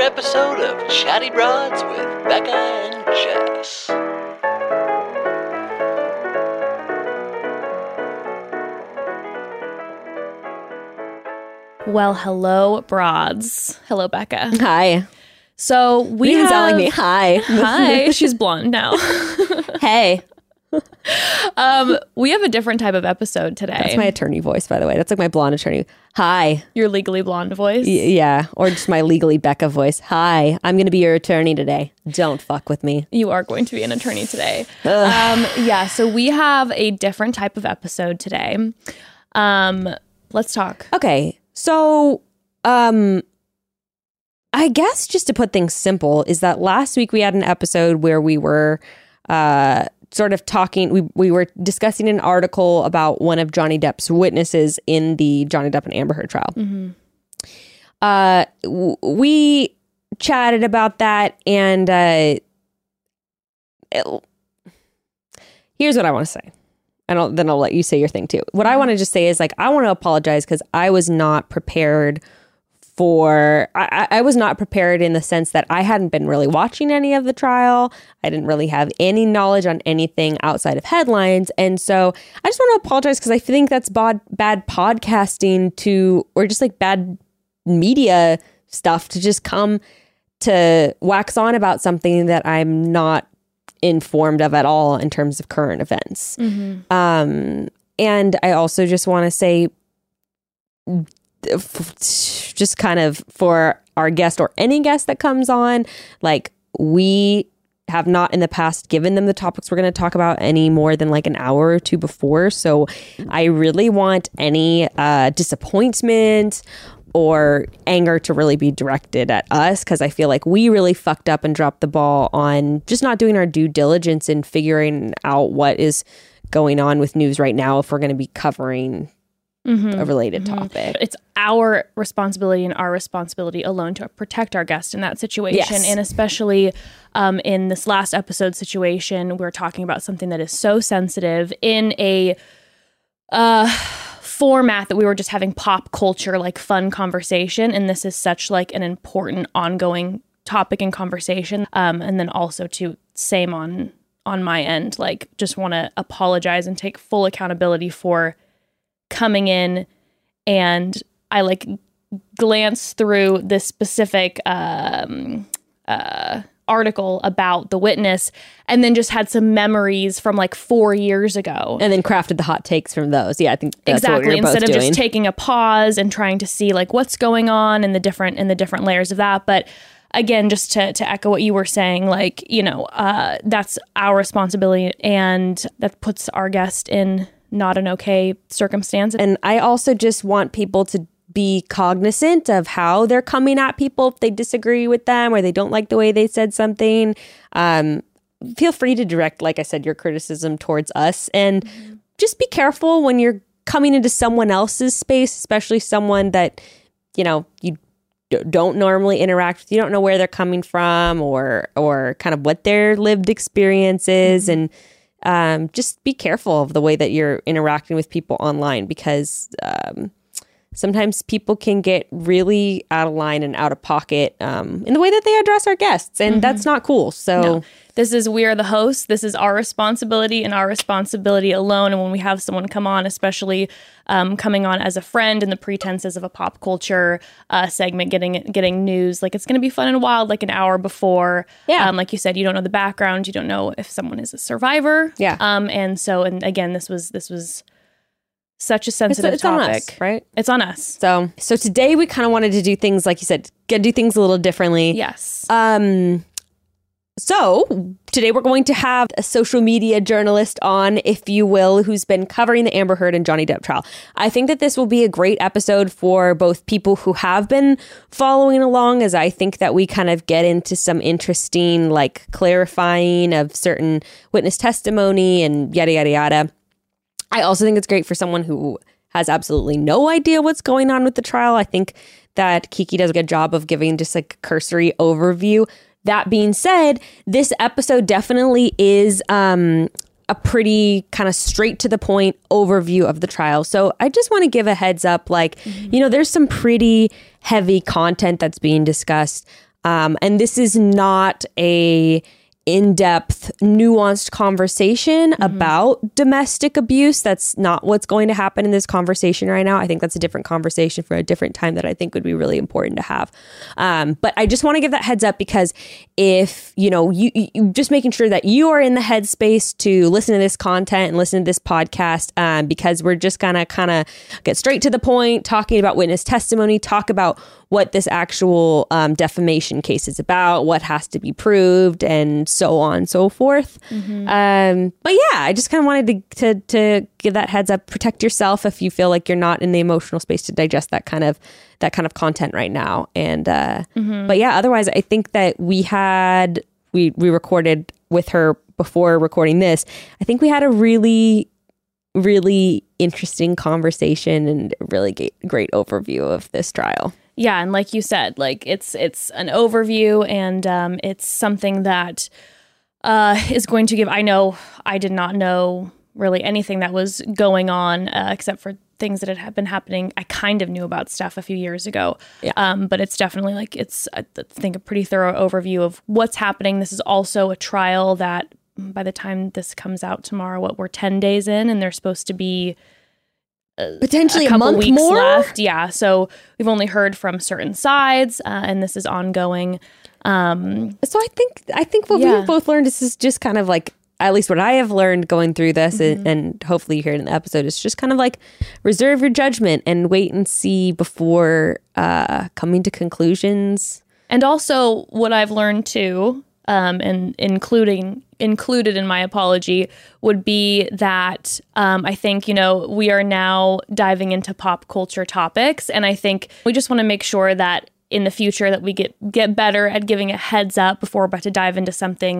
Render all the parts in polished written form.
episode of Chatty Broads with Becca and Jess. Well, hello, broads. Hello, Becca. Hi. So we You have... sound like me. Hi. Hi. She's blonde now. Hey. We have a different type of episode today. That's my attorney voice, by the way. That's like my blonde attorney. Hi. Your legally blonde voice. Yeah. Or just my legally Becca voice. Hi. I'm going to be your attorney today. Don't fuck with me. You are going to be an attorney today. Yeah. So we have a different type of episode today. Let's talk. Okay. So, I guess just to put things simple is that last week we had an episode where we were sort of talking, we were discussing an article about one of Johnny Depp's witnesses in the Johnny Depp and Amber Heard trial. Mm-hmm. We chatted about that, and here's what I want to say. Then I'll let you say your thing too. What I want to just say is, like, I want to apologize because I was not prepared for, I was not prepared in the sense that I hadn't been really watching any of the trial. I didn't really have any knowledge on anything outside of headlines. And so I just want to apologize because I think that's bad podcasting or just like bad media stuff to just come to wax on about something that I'm not informed of at all in terms of current events. Mm-hmm. And I also just want to say, just kind of for our guest or any guest that comes on, like, we have not in the past given them the topics we're going to talk about any more than like an hour or two before. So I really want any disappointment or anger to really be directed at us, because I feel like we really fucked up and dropped the ball on just not doing our due diligence in figuring out what is going on with news right now if we're going to be covering a related topic. It's our responsibility and our responsibility alone to protect our guest in that situation. Yes. And especially in this last episode situation, we're talking about something that is so sensitive in a format that we were just having pop culture, like fun conversation. And this is such like an important ongoing topic and conversation. And then also to same on my end, like, just want to apologize and take full accountability for coming in, and I like glanced through this specific article about the witness, and then just had some memories from like 4 years ago, and then crafted the hot takes from those. Yeah, I think that's exactly. what we were Instead both of doing. just taking a pause and trying to see like what's going on in the different layers of that. But again, just to echo what you were saying, like, you know, that's our responsibility, and that puts our guest in not an okay circumstance. And I also just want people to be cognizant of how they're coming at people if they disagree with them or they don't like the way they said something. Feel free to direct, like I said, your criticism towards us, and just be careful when you're coming into someone else's space, especially someone that, you know, you don't normally interact with. You don't know where they're coming from or kind of what their lived experience is. And just be careful of the way that you're interacting with people online, because sometimes people can get really out of line and out of pocket in the way that they address our guests. And that's not cool. So we are the hosts. This is our responsibility and our responsibility alone. And when we have someone come on, especially coming on as a friend in the pretenses of a pop culture segment, getting news, like, it's going to be fun and wild, like an hour before. Yeah. Like you said, you don't know the background. You don't know if someone is a survivor. Yeah. And again, this was such a sensitive topic. On us, right? It's on us. So today we kind of wanted to do things, like you said, do things a little differently. Yes. So today we're going to have a social media journalist on, if you will, who's been covering the Amber Heard and Johnny Depp trial. I think that this will be a great episode for both people who have been following along, as I think that we kind of get into some interesting, like, clarifying of certain witness testimony and yada, yada, yada. I also think it's great for someone who has absolutely no idea what's going on with the trial. I think that Kiki does a good job of giving just like a cursory overview. That being said, this episode definitely is a pretty kind of straight to the point overview of the trial. So I just want to give a heads up, like, you know, there's some pretty heavy content that's being discussed. And this is not a in-depth, nuanced conversation about domestic abuse. That's not what's going to happen in this conversation right now. I think that's a different conversation for a different time that I think would be really important to have. But I just want to give that heads up, because if, you just making sure that you are in the headspace to listen to this content and listen to this podcast, because we're just gonna kind of get straight to the point, talking about witness testimony, talk about what this actual defamation case is about, what has to be proved, and so on and so forth. But yeah, I just kind of wanted to give that heads up. Protect yourself if you feel like you're not in the emotional space to digest that kind of content right now. And but yeah, otherwise, I think that we recorded with her before recording this. I think we had a really, really interesting conversation and really great overview of this trial. Yeah, and like you said, like it's an overview, and it's something that is going to give. I know I did not know really anything that was going on except for things that had been happening. I kind of knew about stuff a few years ago, but it's definitely it's I think a pretty thorough overview of what's happening. This is also a trial that by the time this comes out tomorrow, we're 10 days in, and they're supposed to be potentially a couple month weeks more left. Yeah, so we've only heard from certain sides, and this is ongoing. So I think what we've both learned is just kind of like, at least what I have learned going through this, and hopefully you hear it in the episode, is just kind of like reserve your judgment and wait and see before coming to conclusions. And also what I've learned too, and included in my apology, would be that I think, we are now diving into pop culture topics. And I think we just want to make sure that in the future that we get better at giving a heads up before we're about to dive into something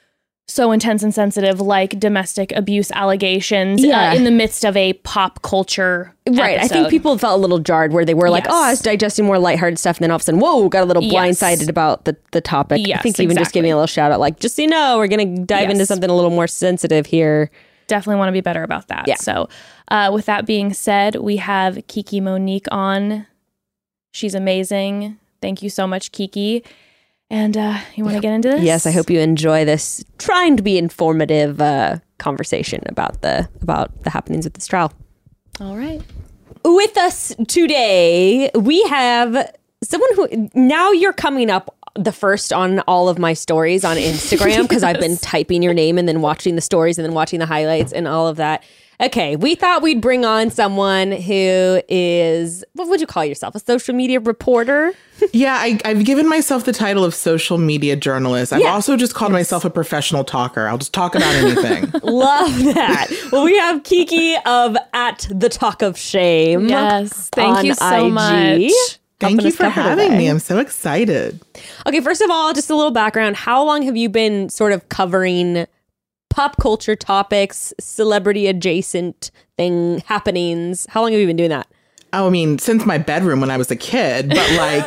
so intense and sensitive like domestic abuse allegations in the midst of a pop culture Right. episode. I think people felt a little jarred where they were like, I was digesting more lighthearted stuff. And then all of a sudden, whoa, got a little blindsided about the topic. Yes, I think even just giving a little shout out, like, just so you know, we're going to dive into something a little more sensitive here. Definitely want to be better about that. Yeah. So with that being said, we have Kiki Monique on. She's amazing. Thank you so much, Kiki. And you want to get into this? Yes, I hope you enjoy this trying to be informative conversation about the happenings of this trial. All right. With us today, we have someone who, now you're coming up the first on all of my stories on Instagram, because I've been typing your name and then watching the stories and then watching the highlights and all of that. Okay, we thought we'd bring on someone who is, what would you call yourself? A social media reporter? Yeah, I've given myself the title of social media journalist. I've also just called myself a professional talker. I'll just talk about anything. Love that. Well, we have Kiki of @TheTalkOfShame. Yes, thank you so IG. much. Thank you for having me. I'm so excited. Okay, first of all, just a little background. How long have you been sort of covering pop culture topics, celebrity adjacent happenings? How long have you been doing that? Oh, I mean, since my bedroom when I was a kid, but like,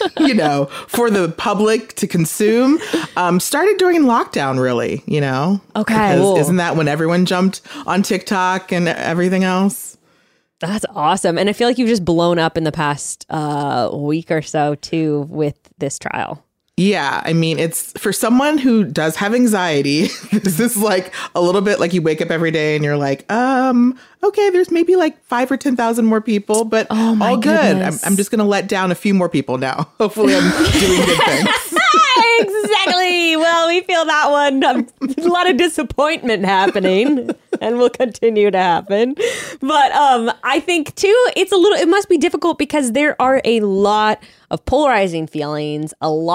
for the public to consume, started during lockdown, really, Okay. Because Cool. isn't that when everyone jumped on TikTok and everything else? That's awesome. And I feel like you've just blown up in the past week or so, too, with this trial. Yeah, I mean, it's for someone who does have anxiety. This is like a little bit like you wake up every day and you're like, okay, there's maybe like 5,000 or 10,000 more people, but all good. I'm just going to let down a few more people now. Hopefully I'm doing good things. Exactly. Well, we feel that one. A lot of disappointment happening and will continue to happen. But I think, too, it must be difficult because there are a lot of polarizing feelings,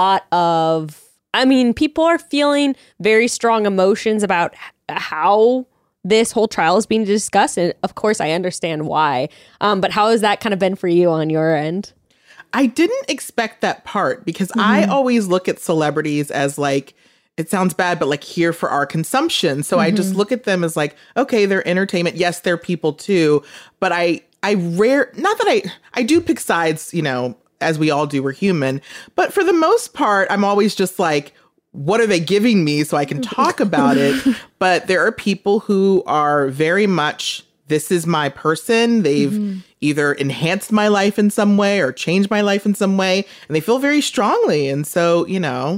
people are feeling very strong emotions about how this whole trial is being discussed. And of course, I understand why. But how has that kind of been for you on your end? I didn't expect that part because I always look at celebrities as like, it sounds bad, but like here for our consumption. So I just look at them as like, okay, they're entertainment. Yes, they're people too. But I do pick sides, as we all do, we're human. But for the most part, I'm always just like, what are they giving me so I can talk about it? But there are people who are very much this is my person. They've either enhanced my life in some way or changed my life in some way. And they feel very strongly. And so, you know,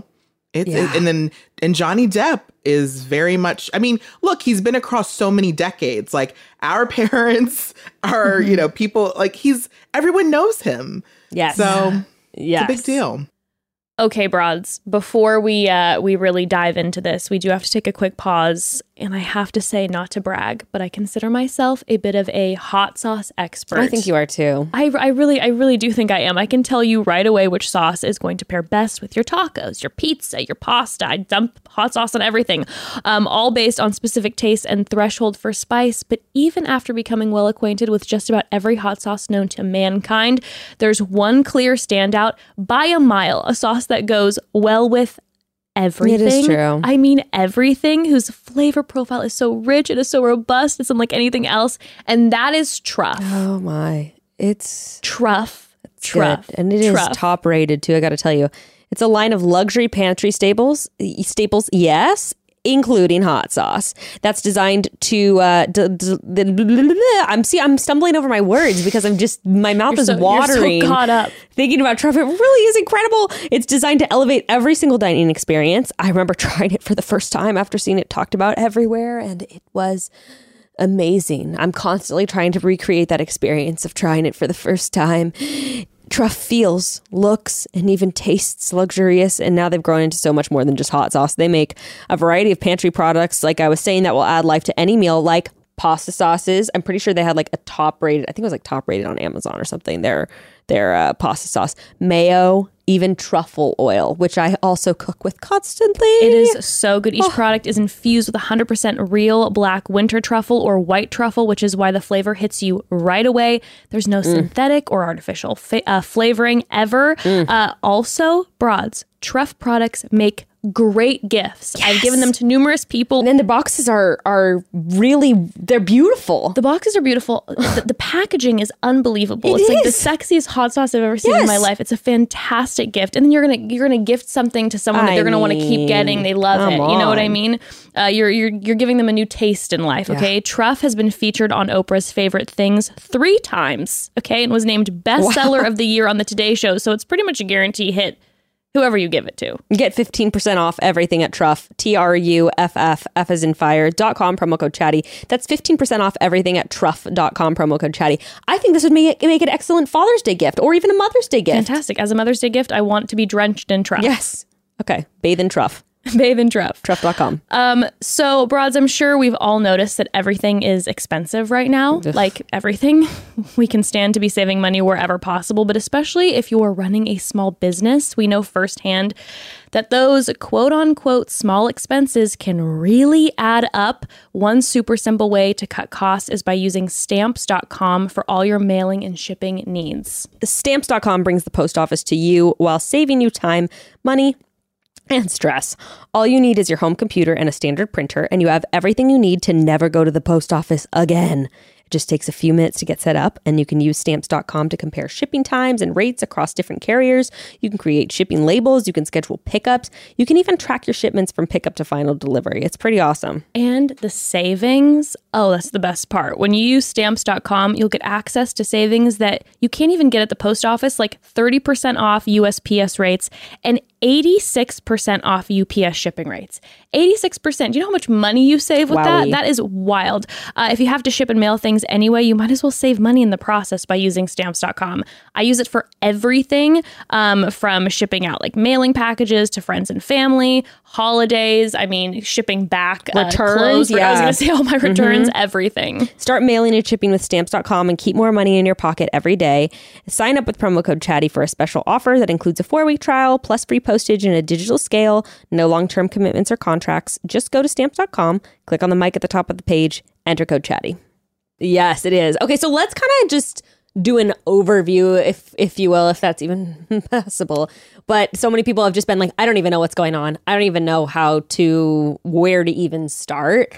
and Johnny Depp is very much, I mean, look, he's been across so many decades. Like our parents are, you know, people like everyone knows him. Yes. So yes. it's a big deal. Okay, broads, before we really dive into this, we do have to take a quick pause. And I have to say, not to brag, but I consider myself a bit of a hot sauce expert. I think you are too. I really do think I am. I can tell you right away which sauce is going to pair best with your tacos, your pizza, your pasta. I dump hot sauce on everything, all based on specific taste and threshold for spice. But even after becoming well acquainted with just about every hot sauce known to mankind, there's one clear standout by a mile, a sauce that goes well with everything. It is true. I mean, everything, whose flavor profile is so rich, it is so robust, it's unlike anything else. And that is truff. Oh my. It's Truff. good. And it is top rated too, I gotta tell you. It's a line of luxury pantry staples, yes, including hot sauce. That's designed to I'm stumbling over my words because my mouth is watering. You're so caught up thinking about truff. It really is incredible. It's designed to elevate every single dining experience. I remember trying it for the first time after seeing it talked about everywhere, and it was amazing. I'm constantly trying to recreate that experience of trying it for the first time. Truff feels, looks, and even tastes luxurious, and now they've grown into so much more than just hot sauce. They make a variety of pantry products, like I was saying, that will add life to any meal, like pasta sauces. I'm pretty sure they had like a top rated, I think it was like top rated on Amazon or something, their pasta sauce, mayo, even truffle oil, which I also cook with constantly. It is so good. Each product is infused with 100% real black winter truffle or white truffle, which is why the flavor hits you right away. There's no synthetic or artificial flavoring ever. Also, broads, truff products make great gifts. Yes. I've given them to numerous people. And then the boxes are really, they're beautiful. The boxes are beautiful. The packaging is unbelievable. It's like the sexiest hot sauce I've ever seen in my life. It's a fantastic gift. And then you're gonna gift something to someone that they're gonna want to keep getting. They love it. You know what I mean? You're giving them a new taste in life. Okay. Truff has been featured on Oprah's Favorite Things 3 times. Okay, and was named bestseller of the year on the Today Show. So it's pretty much a guarantee hit, whoever you give it to. Get 15% off everything at Truff, TRUFF, F as in fire.com, promo code chatty. That's 15% off everything at truff.com, promo code chatty. I think this would make an excellent Father's Day gift or even a Mother's Day gift. Fantastic. As a Mother's Day gift, I want to be drenched in truff. Yes. Okay. Bathe in truff. Bathe in truff. Truff.com. So, broads, I'm sure we've all noticed that everything is expensive right now. Ugh. Like everything. We can stand to be saving money wherever possible, but especially if you're running a small business, we know firsthand that those quote unquote small expenses can really add up. One super simple way to cut costs is by using stamps.com for all your mailing and shipping needs. Stamps.com brings the post office to you while saving you time, money, and stress. All you need is your home computer and a standard printer, and you have everything you need to never go to the post office again. It just takes a few minutes to get set up, and you can use stamps.com to compare shipping times and rates across different carriers. You can create shipping labels. You can schedule pickups. You can even track your shipments from pickup to final delivery. It's pretty awesome. And the savings, oh, that's the best part. When you use stamps.com, you'll get access to savings that you can't even get at the post office, like 30% off USPS rates and 86% off UPS shipping rates. 86%. Do you know how much money you save with that? That is wild. If you have to ship and mail things anyway, you might as well save money in the process by using stamps.com. I use it for everything, from shipping out like mailing packages to friends and family, holidays. I mean, shipping back returns. Clothes, I was going to say all my returns, everything. Start mailing and shipping with stamps.com and keep more money in your pocket every day. Sign up with promo code chatty for a special offer that includes a 4-week trial plus free postage and a digital scale. No long-term commitments or contracts. Just go to stamps.com, click on the mic at the top of the page, enter code chatty. Yes, it is. Okay, so let's kind of just do an overview, if you will, if that's even possible. But so many people have just been like, I don't even know what's going on. I don't even know where to even start.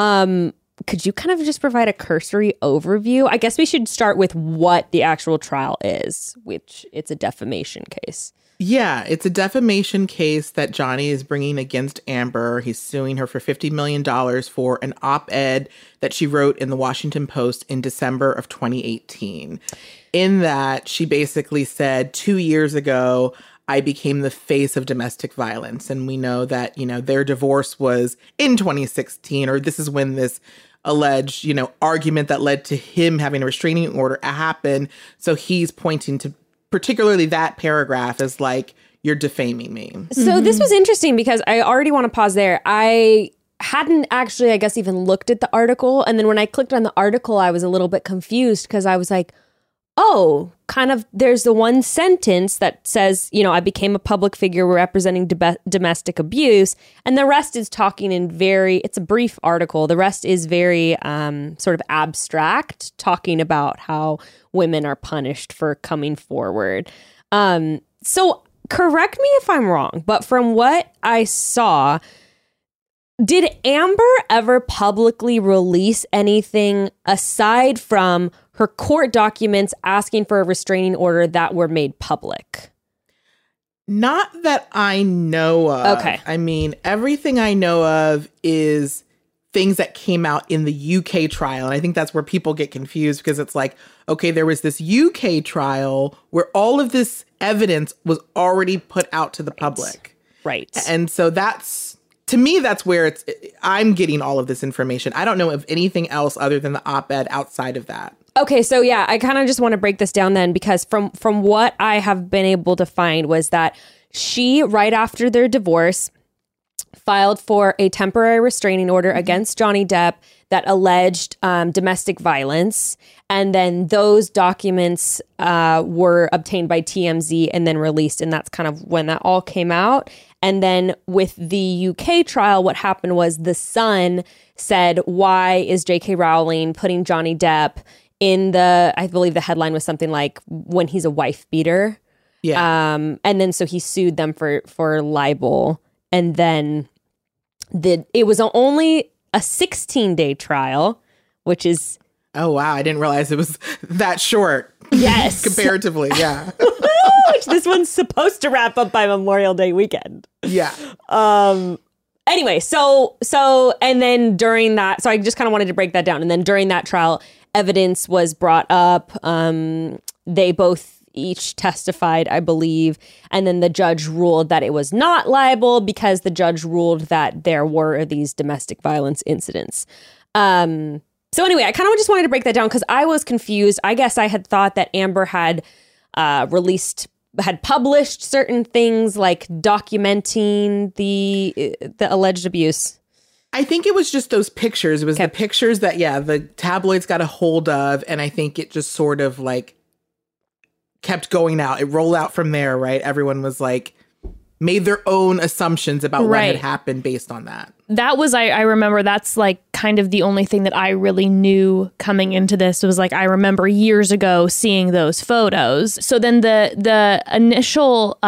Could you kind of just provide a cursory overview? I guess we should start with what the actual trial is, which it's a defamation case. Yeah, it's a defamation case that Johnny is bringing against Amber. He's suing her for $50 million for an op-ed that she wrote in the Washington Post in December of 2018. In that, she basically said, 2 years ago, I became the face of domestic violence. And we know that, their divorce was in 2016, or this is when this alleged, argument that led to him having a restraining order happened. So he's pointing to particularly that paragraph as like, you're defaming me. So this was interesting because I already want to pause there. I hadn't actually, I guess, even looked at the article. And then when I clicked on the article, I was a little bit confused because I was like, oh, kind of, there's the one sentence that says, I became a public figure representing domestic abuse. And the rest is talking it's a brief article. The rest is very sort of abstract, talking about how women are punished for coming forward. So correct me if I'm wrong, but from what I saw, did Amber ever publicly release anything aside from her court documents asking for a restraining order that were made public? Not that I know of. Okay. I mean, everything I know of is things that came out in the UK trial. And I think that's where people get confused because it's like, okay, there was this UK trial where all of this evidence was already put out to the public. Right. And so to me, that's where I'm getting all of this information. I don't know of anything else other than the op-ed outside of that. Okay, so yeah, I kind of just want to break this down then because from what I have been able to find was that she, right after their divorce, filed for a temporary restraining order against Johnny Depp that alleged domestic violence. And then those documents were obtained by TMZ and then released. And that's kind of when that all came out. And then with the UK trial, what happened was the Sun said, why is J.K. Rowling putting Johnny Depp in I believe the headline was something like when he's a wife beater. Yeah. And then so he sued them for libel. And then it was only a 16-day trial, which is... Oh, wow. I didn't realize it was that short. Yes. Comparatively, yeah. Which this one's supposed to wrap up by Memorial Day weekend. Yeah. Anyway, so and then during that, so I just kind of wanted to break that down. And then during that trial, evidence was brought up. They both each testified, I believe. And then the judge ruled that it was not libel because the judge ruled that there were these domestic violence incidents. So anyway, I kind of just wanted to break that down because I was confused. I guess I had thought that Amber had published certain things like documenting the alleged abuse. I think it was just those pictures. It was the pictures that, the tabloids got a hold of. And I think it just sort of like kept going out. It rolled out from there, right? Everyone was like, made their own assumptions about what had happened based on that. That was, I remember that's like kind of the only thing that I really knew coming into this. It was like, I remember years ago seeing those photos. So then the initial,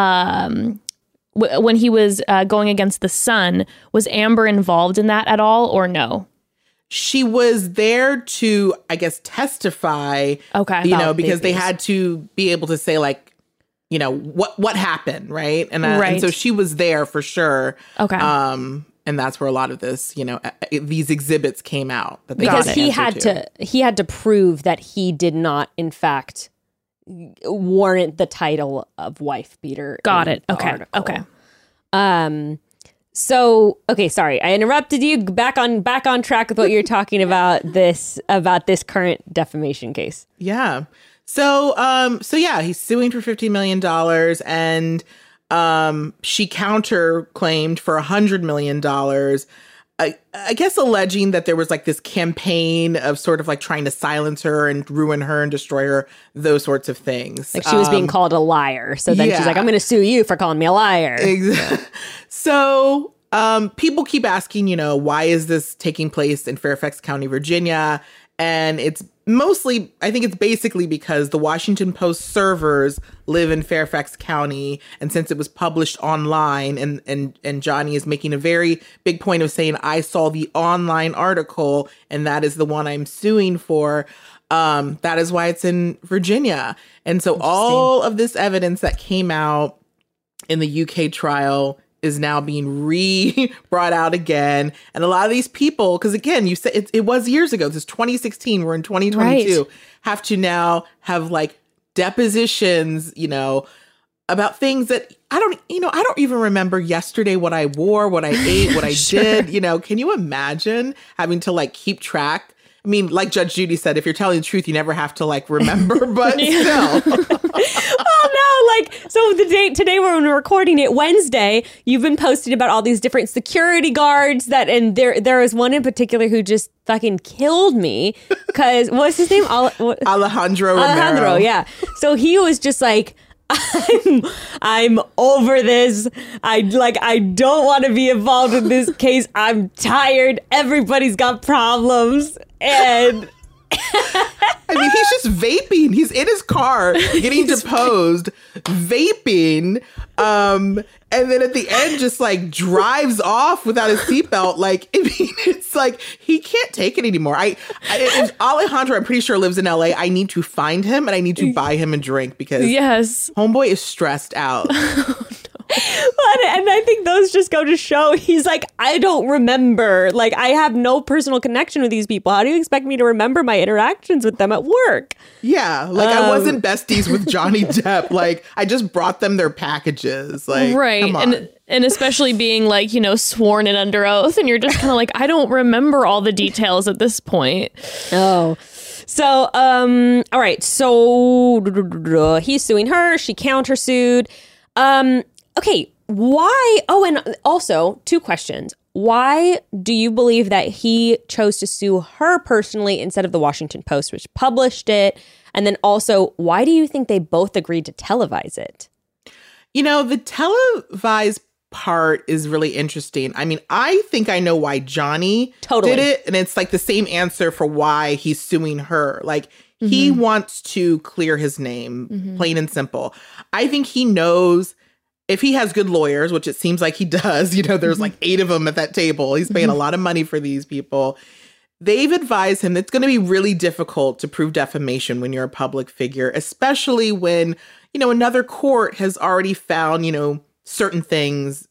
when he was going against the Sun, was Amber involved in that at all or no? She was there to, I guess, testify, because they had to be able to say like, what happened, right? And so she was there for sure. Okay. And that's where a lot of this, these exhibits came out. Because he had to prove that he did not, in fact, warrant the title of wife beater. Got it. Okay. Article. Okay. So, okay, sorry, I interrupted you. Back on track with what you're talking about this current defamation case. Yeah. So he's suing for $50 million and she counterclaimed for $100 million. I guess alleging that there was like this campaign of sort of like trying to silence her and ruin her and destroy her, those sorts of things. Like she was being called a liar. So then she's like, I'm going to sue you for calling me a liar. Exactly. So people keep asking, why is this taking place in Fairfax County, Virginia? And it's mostly, I think it's basically because the Washington Post servers live in Fairfax County. And since it was published online and Johnny is making a very big point of saying, I saw the online article and that is the one I'm suing for. That is why it's in Virginia. And so all of this evidence that came out in the UK trial is now being brought out again. And a lot of these people, because again, you said it was years ago, this is 2016, we're in 2022, have to now have like depositions, about things that I don't even remember yesterday what I wore, what I ate, what I did. Can you imagine having to like keep track? I mean, like Judge Judy said, if you're telling the truth, you never have to like remember, but still. So today when we're recording it, Wednesday, you've been posting about all these different security guards and there was one in particular who just fucking killed me because what's his name? Alejandro Romero. Alejandro, yeah. So he was just like, I'm over this. I don't want to be involved in this case. I'm tired. Everybody's got problems. And I mean, he's just vaping. He's in his car getting deposed, vaping. And then at the end, just like drives off without his seatbelt. Like, I mean, it's like he can't take it anymore. Alejandro, I'm pretty sure, lives in LA. I need to find him and I need to buy him a drink because homeboy is stressed out. And I think those just go to show he's like, I don't remember. Like, I have no personal connection with these people. How do you expect me to remember my interactions with them at work? Yeah, like I wasn't besties with Johnny Depp. Like, I just brought them their packages. Like, right. Come on. And especially being like, sworn in under oath. And you're just kind of like, I don't remember all the details at this point. Oh. So, all right. So he's suing her. She countersued. Okay, why? Oh, and also, 2 questions. Why do you believe that he chose to sue her personally instead of the Washington Post, which published it? And then also, why do you think they both agreed to televise it? The televised part is really interesting. I mean, I think I know why Johnny did it. And it's like the same answer for why he's suing her. Like, he wants to clear his name, plain and simple. I think he knows if he has good lawyers, which it seems like he does, there's like 8 of them at that table. He's paying a lot of money for these people. They've advised him it's going to be really difficult to prove defamation when you're a public figure, especially when, another court has already found, certain things,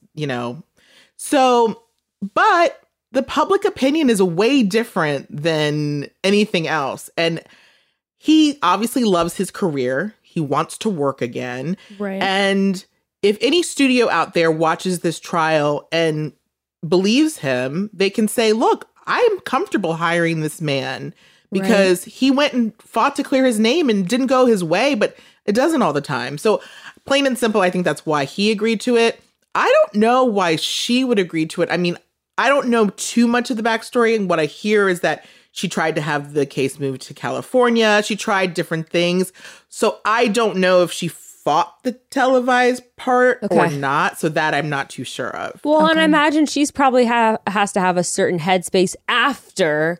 So, but the public opinion is way different than anything else. And he obviously loves his career. He wants to work again. Right. And if any studio out there watches this trial and believes him, they can say, look, I am comfortable hiring this man because he went and fought to clear his name and didn't go his way, but it doesn't all the time. So plain and simple, I think that's why he agreed to it. I don't know why she would agree to it. I mean, I don't know too much of the backstory. And what I hear is that she tried to have the case moved to California. She tried different things. So I don't know if she fought the televised part or not. So that I'm not too sure of. Well, and I imagine she's probably has to have a certain headspace after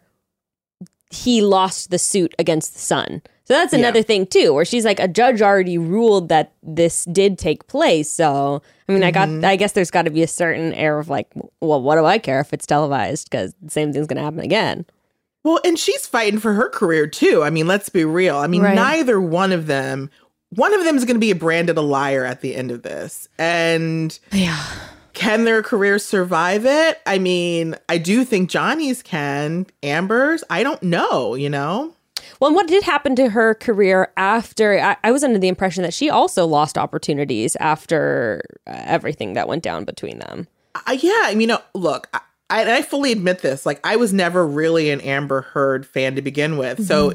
he lost the suit against the Sun. So that's another thing too, where she's like, a judge already ruled that this did take place. So, I mean, I guess there's got to be a certain air of like, well, what do I care if it's televised? Because the same thing's going to happen again. Well, and she's fighting for her career too. I mean, let's be real. I mean, neither one of them is going to be branded a liar at the end of this. And can their careers survive it? I mean, I do think Johnny's can. Amber's, I don't know, Well, and what did happen to her career after? I was under the impression that she also lost opportunities after everything that went down between them. I mean, look, I fully admit this. Like, I was never really an Amber Heard fan to begin with. So,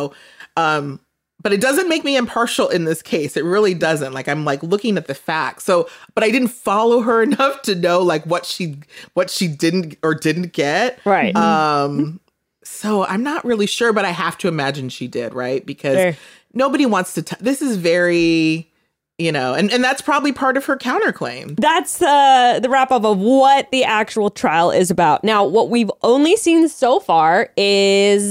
but it doesn't make me impartial in this case. It really doesn't. Like, I'm like looking at the facts. So, but I didn't follow her enough to know like what she didn't or didn't get. Right. So I'm not really sure, but I have to imagine she did, right? Because nobody wants to, this is very, and that's probably part of her counterclaim. That's the wrap up of what the actual trial is about. Now, what we've only seen so far is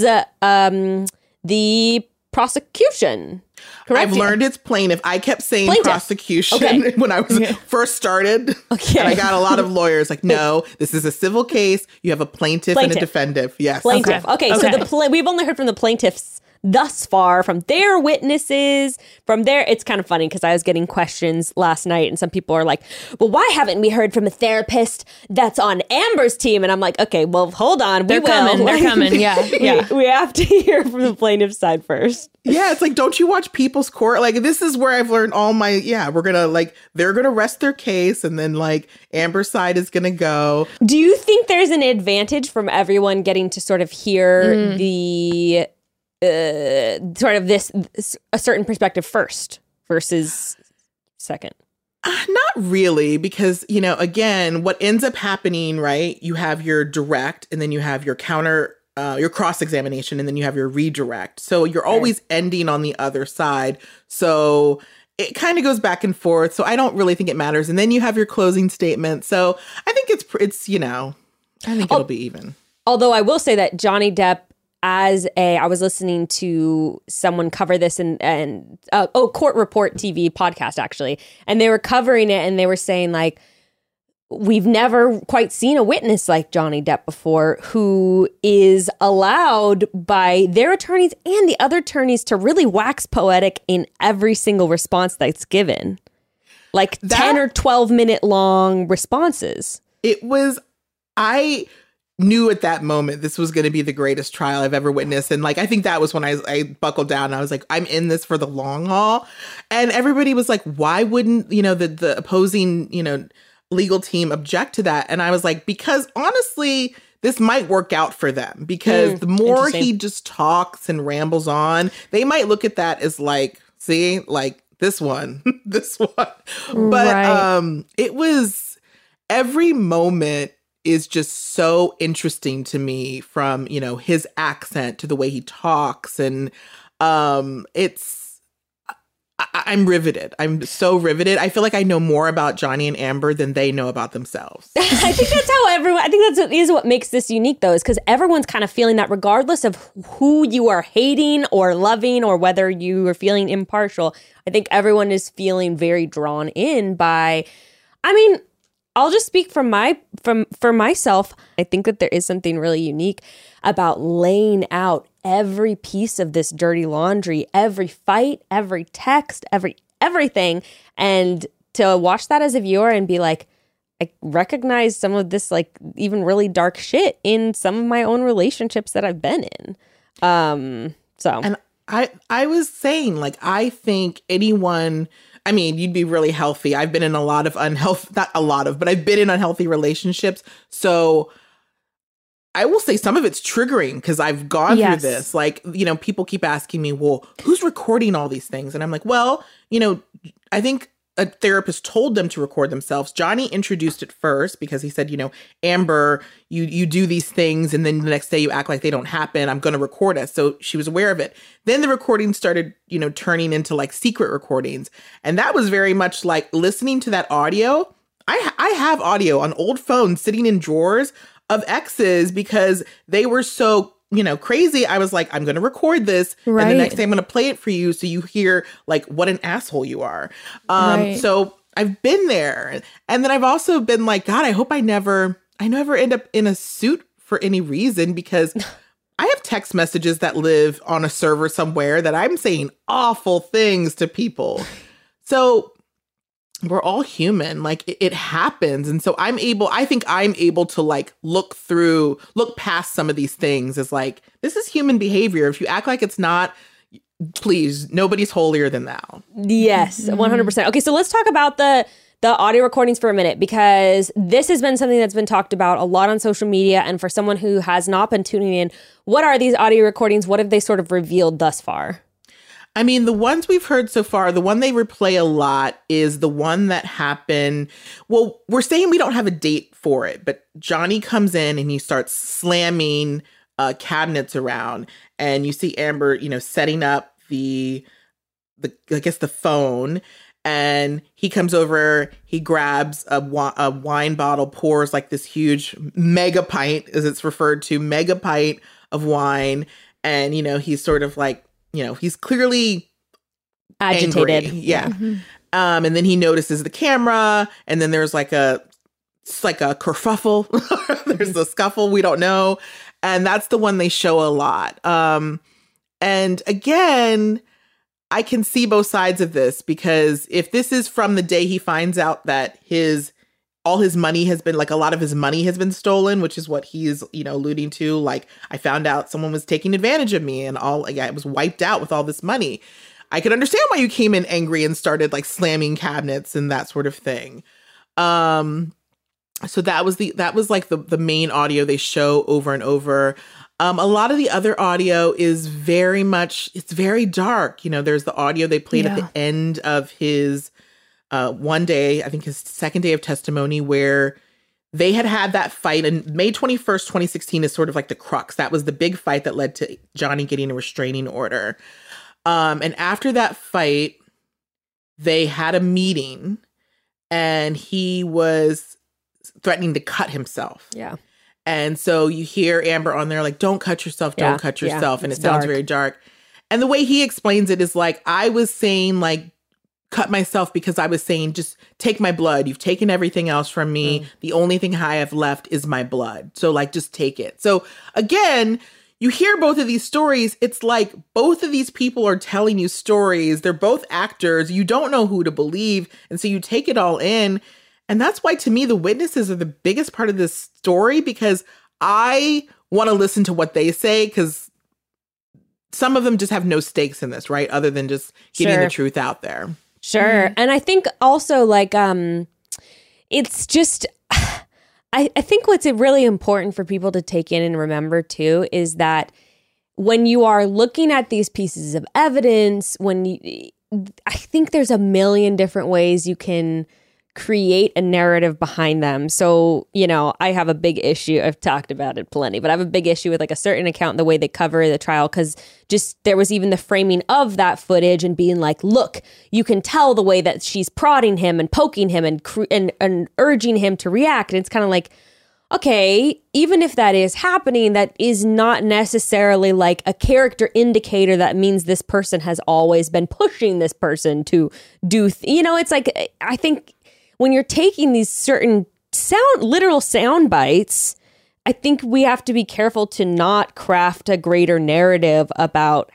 the prosecution. Correct? I've learned it's plaintiff. I kept saying prosecution when I was first started. Okay. And I got a lot of lawyers like, no, this is a civil case. You have a plaintiff. And a defendant. Yes. Plaintiff. Okay. So we've only heard from the plaintiff's thus far from their witnesses, from their, it's kind of funny because I was getting questions last night and some people are like, well, why haven't we heard from a therapist that's on Amber's team? And I'm like, okay, well, hold on. They're coming. They're coming. Yeah. Yeah. We have to hear from the plaintiff's side first. Yeah, it's like, don't you watch People's Court? Like, this is where I've learned all my, we're going to, like, they're going to rest their case, and then, like, Amber's side is going to go. Do you think there's an advantage from everyone getting to sort of hear the, sort of this, a certain perspective first versus second? Not really, because, again, what ends up happening, right, you have your direct, and then you have your counter, your cross-examination, and then you have your redirect. So you're always ending on the other side. So it kind of goes back and forth. So I don't really think it matters. And then you have your closing statement. So I think it's I think it'll be even. Although I will say that Johnny Depp, I was listening to someone cover this and Court Report TV podcast, actually. And they were covering it and they were saying, like, we've never quite seen a witness like Johnny Depp before who is allowed by their attorneys and the other attorneys to really wax poetic in every single response that's given. Like 10 or 12 minute long responses. I knew at that moment this was going to be the greatest trial I've ever witnessed. And like, I think that was when I buckled down and I was like, I'm in this for the long haul. And everybody was like, why wouldn't, the opposing, legal team object to that? And I was like, because honestly, this might work out for them, because the more he just talks and rambles on, they might look at that as like, see, like this one. But it was, every moment is just so interesting to me, from, his accent to the way he talks. And I'm riveted. I'm so riveted. I feel like I know more about Johnny and Amber than they know about themselves. I think that's how I think that's what makes this unique, though, is because everyone's kind of feeling that regardless of who you are hating or loving or whether you are feeling impartial. I think everyone is feeling very drawn in by, I'll just speak for myself. I think that there is something really unique about laying out every piece of this dirty laundry, every fight, every text, everything. And to watch that as a viewer and be like, I recognize some of this, like, even really dark shit in some of my own relationships that I've been in. And I was saying, like, I think anyone, you'd be really healthy. I've been in a lot of but I've been in unhealthy relationships. So I will say some of it's triggering because I've gone through this. Like, people keep asking me, well, who's recording all these things? And I'm like, well, I think a therapist told them to record themselves. Johnny introduced it first because he said, Amber, you do these things and then the next day you act like they don't happen. I'm going to record us. So she was aware of it. Then the recordings started, turning into like secret recordings. And that was very much like listening to that audio. I have audio on old phones sitting in drawers of exes because they were so, crazy. I was like, I'm going to record this. Right. And the next day I'm going to play it for you so you hear like what an asshole you are. So I've been there. And then I've also been like, God, I hope I never end up in a suit for any reason, because I have text messages that live on a server somewhere that I'm saying awful things to people. So we're all human, like it happens. And so I think I'm able to like look past some of these things as like, this is human behavior. If you act like it's not, please, nobody's holier than thou. Yes, 100%. Okay, so let's talk about the audio recordings for a minute, because this has been something that's been talked about a lot on social media. And for someone who has not been tuning in, what are these audio recordings? What have they sort of revealed thus far? The ones we've heard so far, the one they replay a lot is the one that happened. Well, we're saying we don't have a date for it, but Johnny comes in and he starts slamming cabinets around, and you see Amber, setting up the phone, and he comes over, he grabs a wine bottle, pours like this huge mega pint, as it's referred to, mega pint of wine. And, he's sort of like, he's clearly agitated. Angry. Yeah. Mm-hmm. And then he notices the camera, and then there's like a kerfuffle. There's a scuffle. We don't know. And that's the one they show a lot. And And again, I can see both sides of this, because if this is from the day he finds out that all his money has been, like, a lot of his money has been stolen, which is what he's, alluding to. Like, I found out someone was taking advantage of me and I was wiped out with all this money. I could understand why you came in angry and started, like, slamming cabinets and that sort of thing. So that was like the main audio they show over and over. A lot of the other audio is it's very dark. There's the audio they played at the end of his one day, I think his second day of testimony, where they had that fight. And May 21st, 2016 is sort of like the crux. That was the big fight that led to Johnny getting a restraining order. And after that fight, they had a meeting and he was threatening to cut himself. Yeah. And so you hear Amber on there like, don't cut yourself, don't cut yourself. And it sounds very dark. And the way he explains it is like, I was saying, like, cut myself because I was saying, just take my blood. You've taken everything else from me. The only thing I have left is my blood. So, like, just take it. So again, you hear both of these stories. It's like both of these people are telling you stories. They're both actors. You don't know who to believe. And so you take it all in. And that's why, to me, the witnesses are the biggest part of this story, because I want to listen to what they say, because some of them just have no stakes in this, right? Other than just getting the truth out there. Sure. And I think also, like, it's just, I think what's really important for people to take in and remember too is that when you are looking at these pieces of evidence, I think there's a million different ways you can create a narrative behind them. So, I have a big issue. I've talked about it plenty, but I have a big issue with, like, a certain account, the way they cover the trial, because just there was even the framing of that footage and being like, look, you can tell the way that she's prodding him and poking him and urging him to react. And it's kind of like, okay, even if that is happening, that is not necessarily like a character indicator that means this person has always been pushing this person to do, it's like, I think when you're taking these certain literal sound bites, I think we have to be careful to not craft a greater narrative about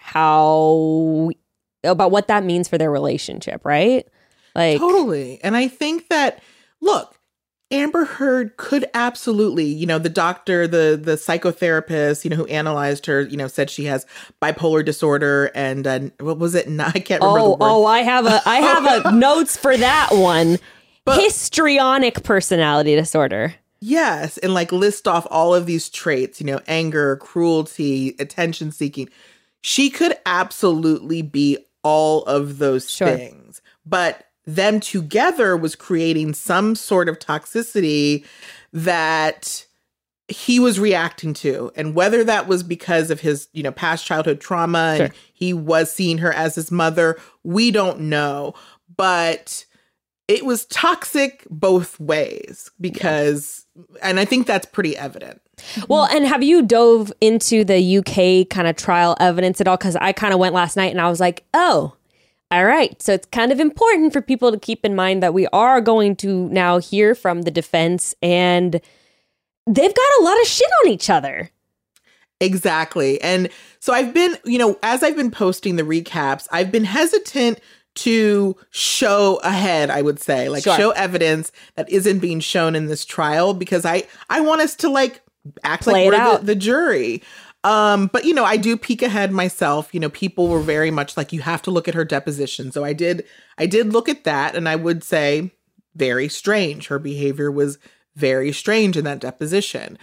what that means for their relationship, right? Like, totally. And I think that, look, Amber Heard could absolutely, the doctor, the psychotherapist, who analyzed her, said she has bipolar disorder and what was it? I can't remember the word. Oh, I have a notes for that one. Histrionic personality disorder. Yes. And, like, list off all of these traits, anger, cruelty, attention seeking. She could absolutely be all of those things. But them together was creating some sort of toxicity that he was reacting to. And whether that was because of his, past childhood trauma and he was seeing her as his mother, we don't know. But it was toxic both ways and I think that's pretty evident. Well, and have you dove into the UK kind of trial evidence at all? Because I kind of went last night and I was like, oh, all right. So it's kind of important for people to keep in mind that we are going to now hear from the defense, and they've got a lot of shit on each other. Exactly. And so I've been, as I've been posting the recaps, I've been hesitant to show ahead, I would say, like show evidence that isn't being shown in this trial, because I want us to, like, act like we're the jury. But, I do peek ahead myself. People were very much like, you have to look at her deposition. So I did look at that, and I would say very strange. Her behavior was very strange in that deposition.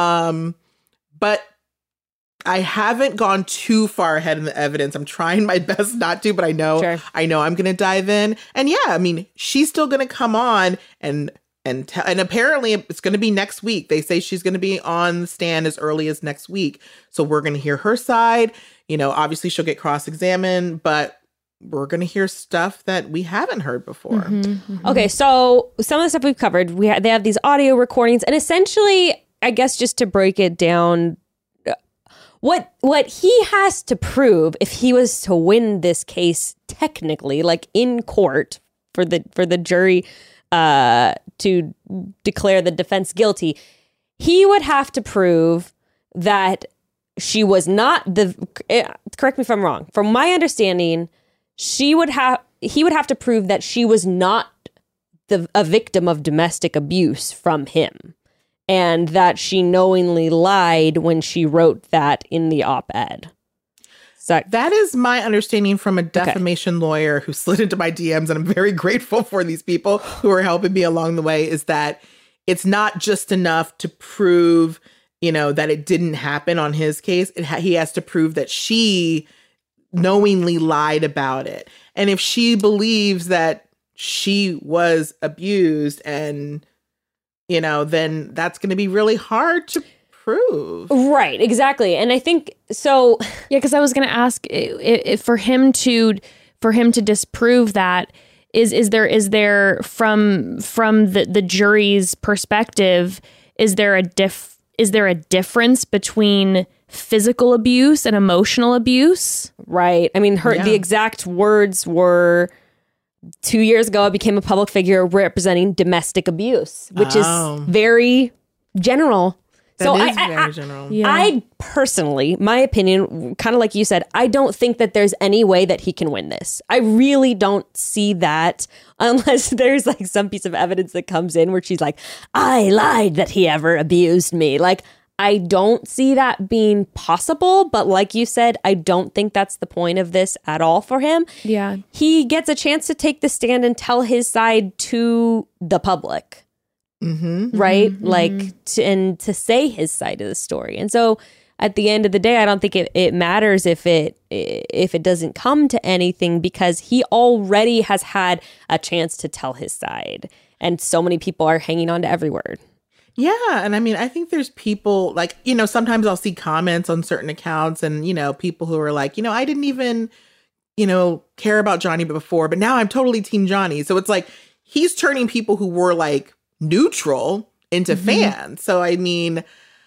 But I haven't gone too far ahead in the evidence. I'm trying my best not to, but I know I'm going to dive in. And yeah, I mean, she's still going to come on and apparently it's going to be next week. They say she's going to be on the stand as early as next week. So we're going to hear her side. Obviously she'll get cross-examined, but we're going to hear stuff that we haven't heard before. Mm-hmm. Okay, so some of the stuff we've covered, they have these audio recordings, and essentially, I guess just to break it down, what he has to prove if he was to win this case technically, like in court for the jury to declare the defense guilty, he would have to prove that she was not correct me if I'm wrong. From my understanding, he would have to prove that she was not a victim of domestic abuse from him, and that she knowingly lied when she wrote that in the op-ed. That is my understanding from a defamation lawyer who slid into my DMs, and I'm very grateful for these people who are helping me along the way, is that it's not just enough to prove, that it didn't happen on his case. He has to prove that she knowingly lied about it. And if she believes that she was abused and, then that's going to be really hard to prove. Right, exactly. And I think so. Yeah, because I was going to ask for him to disprove that. Is there from the jury's perspective, is there a difference between physical abuse and emotional abuse? Right. I mean, the exact words were, 2 years ago, I became a public figure representing domestic abuse, which is very general. Very general. Yeah. I personally, my opinion, kind of like you said, I don't think that there's any way that he can win this. I really don't see that unless there's like some piece of evidence that comes in where she's like, I lied that he ever abused me. Like, I don't see that being possible. But like you said, I don't think that's the point of this at all for him. Yeah. He gets a chance to take the stand and tell his side to the public. Mm-hmm. Right? Mm-hmm. Like, to say his side of the story. And so at the end of the day, I don't think it matters if it doesn't come to anything, because he already has had a chance to tell his side. And so many people are hanging on to every word. Yeah. And I mean, I think there's people like, sometimes I'll see comments on certain accounts and, people who are like, I didn't even, care about Johnny before, but now I'm totally team Johnny. So it's like, he's turning people who were like neutral into fans. So, I mean,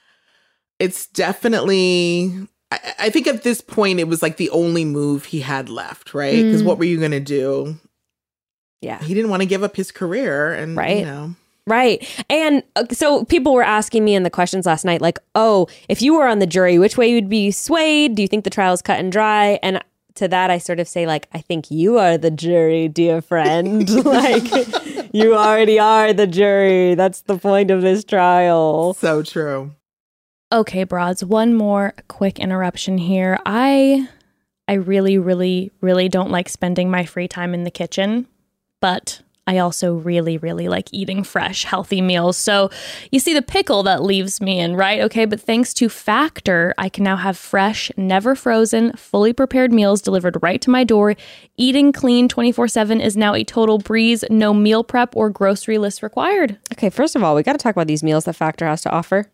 it's definitely, I think at this point, it was like the only move he had left, right? Because what were you going to do? Yeah. He didn't want to give up his career and, right. Right. And so people were asking me in the questions last night, like, oh, if you were on the jury, which way you'd be swayed? Do you think the trial is cut and dry? And to that, I sort of say, like, I think you are the jury, dear friend. Like, you already are the jury. That's the point of this trial. So true. Okay, broads, one more quick interruption here. I really, really, really don't like spending my free time in the kitchen, but I also really, really like eating fresh, healthy meals. So you see the pickle that leaves me in, right? Okay, but thanks to Factor, I can now have fresh, never frozen, fully prepared meals delivered right to my door. Eating clean 24/7 is now a total breeze. No meal prep or grocery list required. Okay, first of all, we got to talk about these meals that Factor has to offer.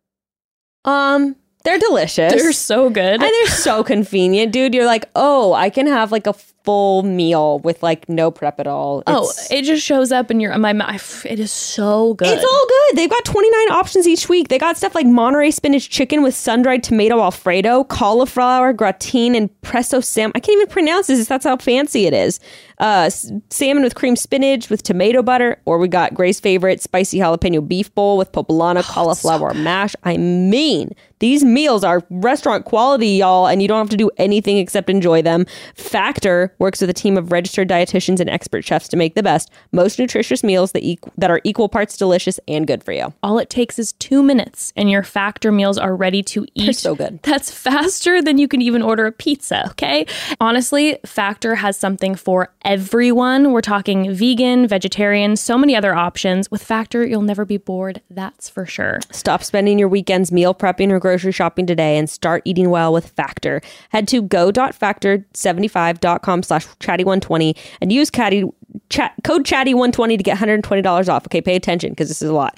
They're delicious. They're so good. And they're so convenient, dude. You're like, oh, I can have like a full meal with like no prep at all. It just shows up in my mouth. It is so good. It's all good. They've got 29 options each week. They got stuff like Monterey spinach chicken with sun-dried tomato Alfredo, cauliflower gratin, and presso salmon. I can't even pronounce this. That's how fancy it is. Salmon with cream spinach with tomato butter. Or we got Gray's favorite spicy jalapeno beef bowl with poblano cauliflower mash. I mean, these meals are restaurant quality, y'all, and you don't have to do anything except enjoy them. Factor works with a team of registered dietitians and expert chefs to make the best, most nutritious meals that are equal parts delicious and good for you. All it takes is 2 minutes, and your Factor meals are ready to eat. They're so good. That's faster than you can even order a pizza, okay? Honestly, Factor has something for everyone. We're talking vegan, vegetarian, so many other options. With Factor, you'll never be bored, that's for sure. Stop spending your weekends meal prepping or grocery shopping today and start eating well with Factor. Head to go.factor75.com/chatty120 and use code chatty120 to get $120 off. Okay, pay attention because this is a lot.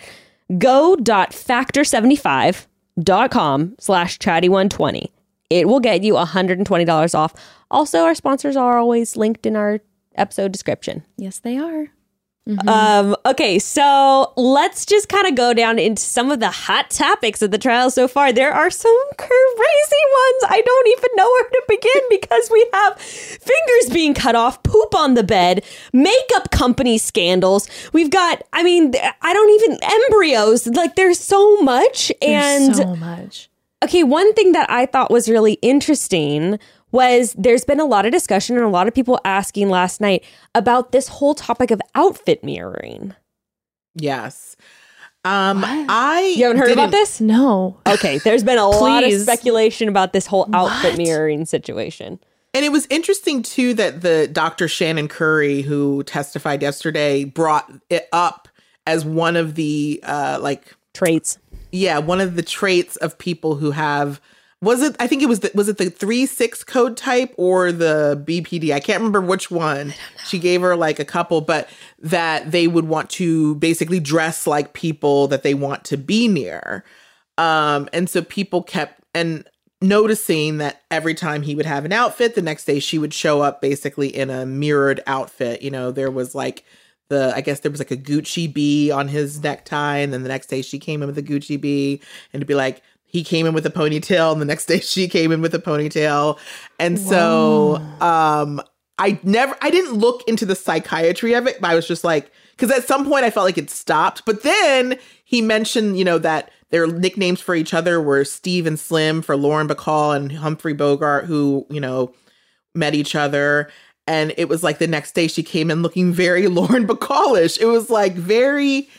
Go.factor75.com/chatty120. It will get you $120 off. Also, our sponsors are always linked in our episode description. Yes, they are. Okay, so let's just kind of go down into some of the hot topics of the trial so far. There are some crazy ones. I don't even know where to begin because we have fingers being cut off, poop on the bed, makeup company scandals. We've got, embryos. Like, there's so much. There's so much. Okay, one thing that I thought was really interesting was there's been a lot of discussion and a lot of people asking last night about this whole topic of outfit mirroring. Yes. You haven't heard about this? No. Okay, there's been a lot of Please. speculation about this whole outfit What? mirroring situation. And it was interesting, too, that the Dr. Shannon Curry, who testified yesterday, brought it up as one of the, Traits. yeah, one of the traits of people who have, was it the 3-6 code type or the BPD? I can't remember which one. She gave her like a couple, but that they would want to basically dress like people that they want to be near. And so people kept noticing that every time he would have an outfit, the next day she would show up basically in a mirrored outfit. You know, there was like I guess there was like a Gucci bee on his necktie, and then the next day she came in with a Gucci bee, and it'd be like, he came in with a ponytail, and the next day she came in with a ponytail. And so I didn't look into the psychiatry of it, but I was just like, because at some point I felt like it stopped. But then he mentioned, you know, that their nicknames for each other were Steve and Slim for Lauren Bacall and Humphrey Bogart, who, you know, met each other. And it was like the next day she came in looking very Lauren Bacall-ish. It was like very,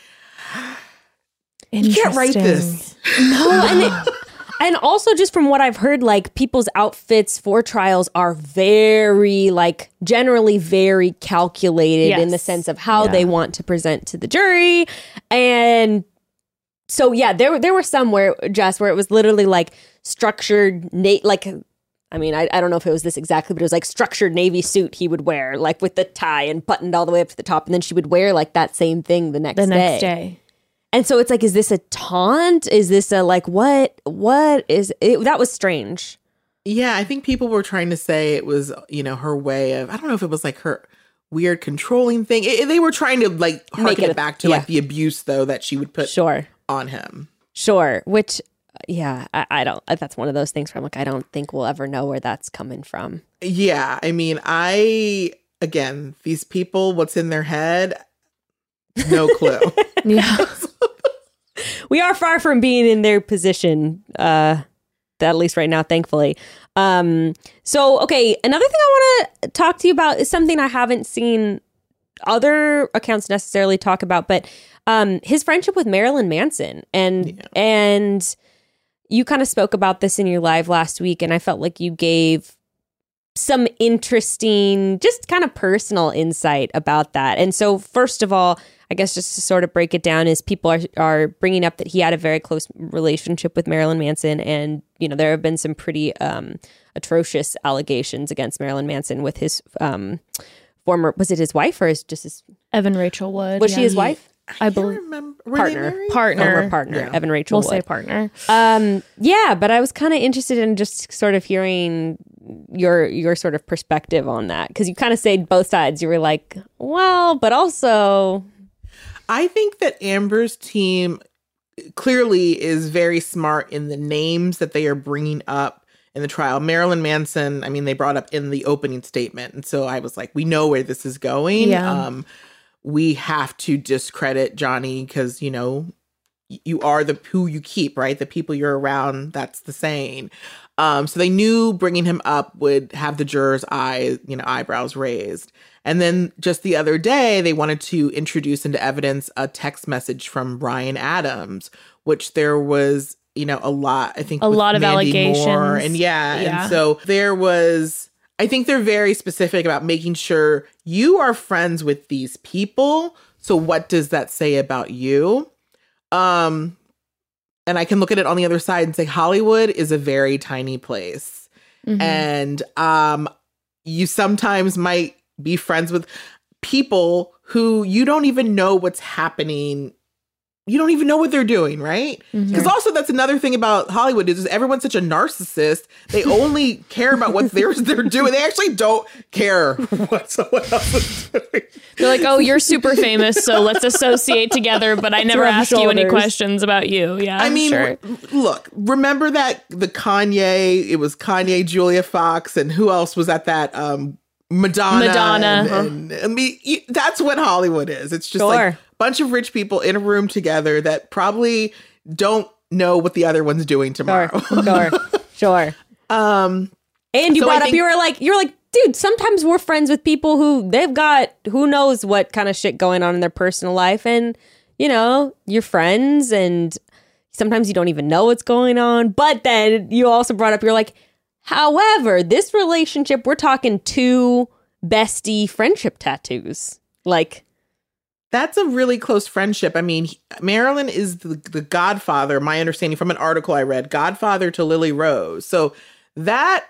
you can't write this. No, and also just from what I've heard, like people's outfits for trials are very, like generally very calculated in the Yes. sense of how they want to present to the jury. And so, yeah, there were some where it was literally like structured, I mean, I don't know if it was this exactly, but it was like structured navy suit he would wear, like with the tie and buttoned all the way up to the top. And then she would wear like that same thing the next day. And so it's like, is this a taunt? Is this a like, what is it? That was strange. Yeah, I think people were trying to say it was, you know, her way of, I don't know if it was like her weird controlling thing. They were trying to like harken it back to like the abuse though that she would put on him. Sure. Which, yeah, I don't, that's one of those things where I'm like, I don't think we'll ever know where that's coming from. Yeah. I mean, again, these people, what's in their head, no clue. Yeah. We are far from being in their position, at least right now, thankfully. So, okay, another thing I want to talk to you about is something I haven't seen other accounts necessarily talk about, but his friendship with Marilyn Manson. And you kind of spoke about this in your live last week, and I felt like you gave some interesting, just kind of personal insight about that. And so, first of all, I guess just to sort of break it down is people are bringing up that he had a very close relationship with Marilyn Manson. And, you know, there have been some pretty atrocious allegations against Marilyn Manson with his former, was it his wife or just his? Evan Rachel Wood. Was she his wife? I believe. Partner. Yeah. Evan Rachel We'll Wood. say partner. Yeah, but I was kind of interested in just sort of hearing your sort of perspective on that. Because you kind of said both sides. You were like, well, but also... I think that Amber's team clearly is very smart in the names that they are bringing up in the trial. Marilyn Manson, I mean, they brought up in the opening statement. And so I was like, we know where this is going. Yeah. We have to discredit Johnny because, you know, you are who you keep, right? The people you're around, that's the saying. So they knew bringing him up would have the jurors' eyebrows raised. And then just the other day, they wanted to introduce into evidence a text message from Ryan Adams, which there was, you know, a lot of Mandy allegations. Moore, and and so there was, I think they're very specific about making sure you are friends with these people. So what does that say about you? And I can look at it on the other side and say Hollywood is a very tiny place. Mm-hmm. And you sometimes might be friends with people who you don't even know what's happening. You don't even know what they're doing, right? Because also that's another thing about Hollywood is everyone's such a narcissist. They only care about what they're doing. They actually don't care what someone else is doing. They're like, oh, you're super famous, so let's associate together, but I never ask you any questions about you. Yeah, I mean, look, remember that it was Kanye, Julia Fox, and who else was at that? Madonna. And, I mean, that's what Hollywood is. It's just like a bunch of rich people in a room together that probably don't know what the other one's doing tomorrow. Sure. And you So brought I up, you're like, dude, sometimes we're friends with people who they've got who knows what kind of shit going on in their personal life. And, you're friends and sometimes you don't even know what's going on. But then you also brought up, you're like, however, this relationship, we're talking 2 bestie friendship tattoos. Like, That's a really close friendship. I mean, Marilyn is the godfather, my understanding from an article I read, godfather to Lily Rose. So that,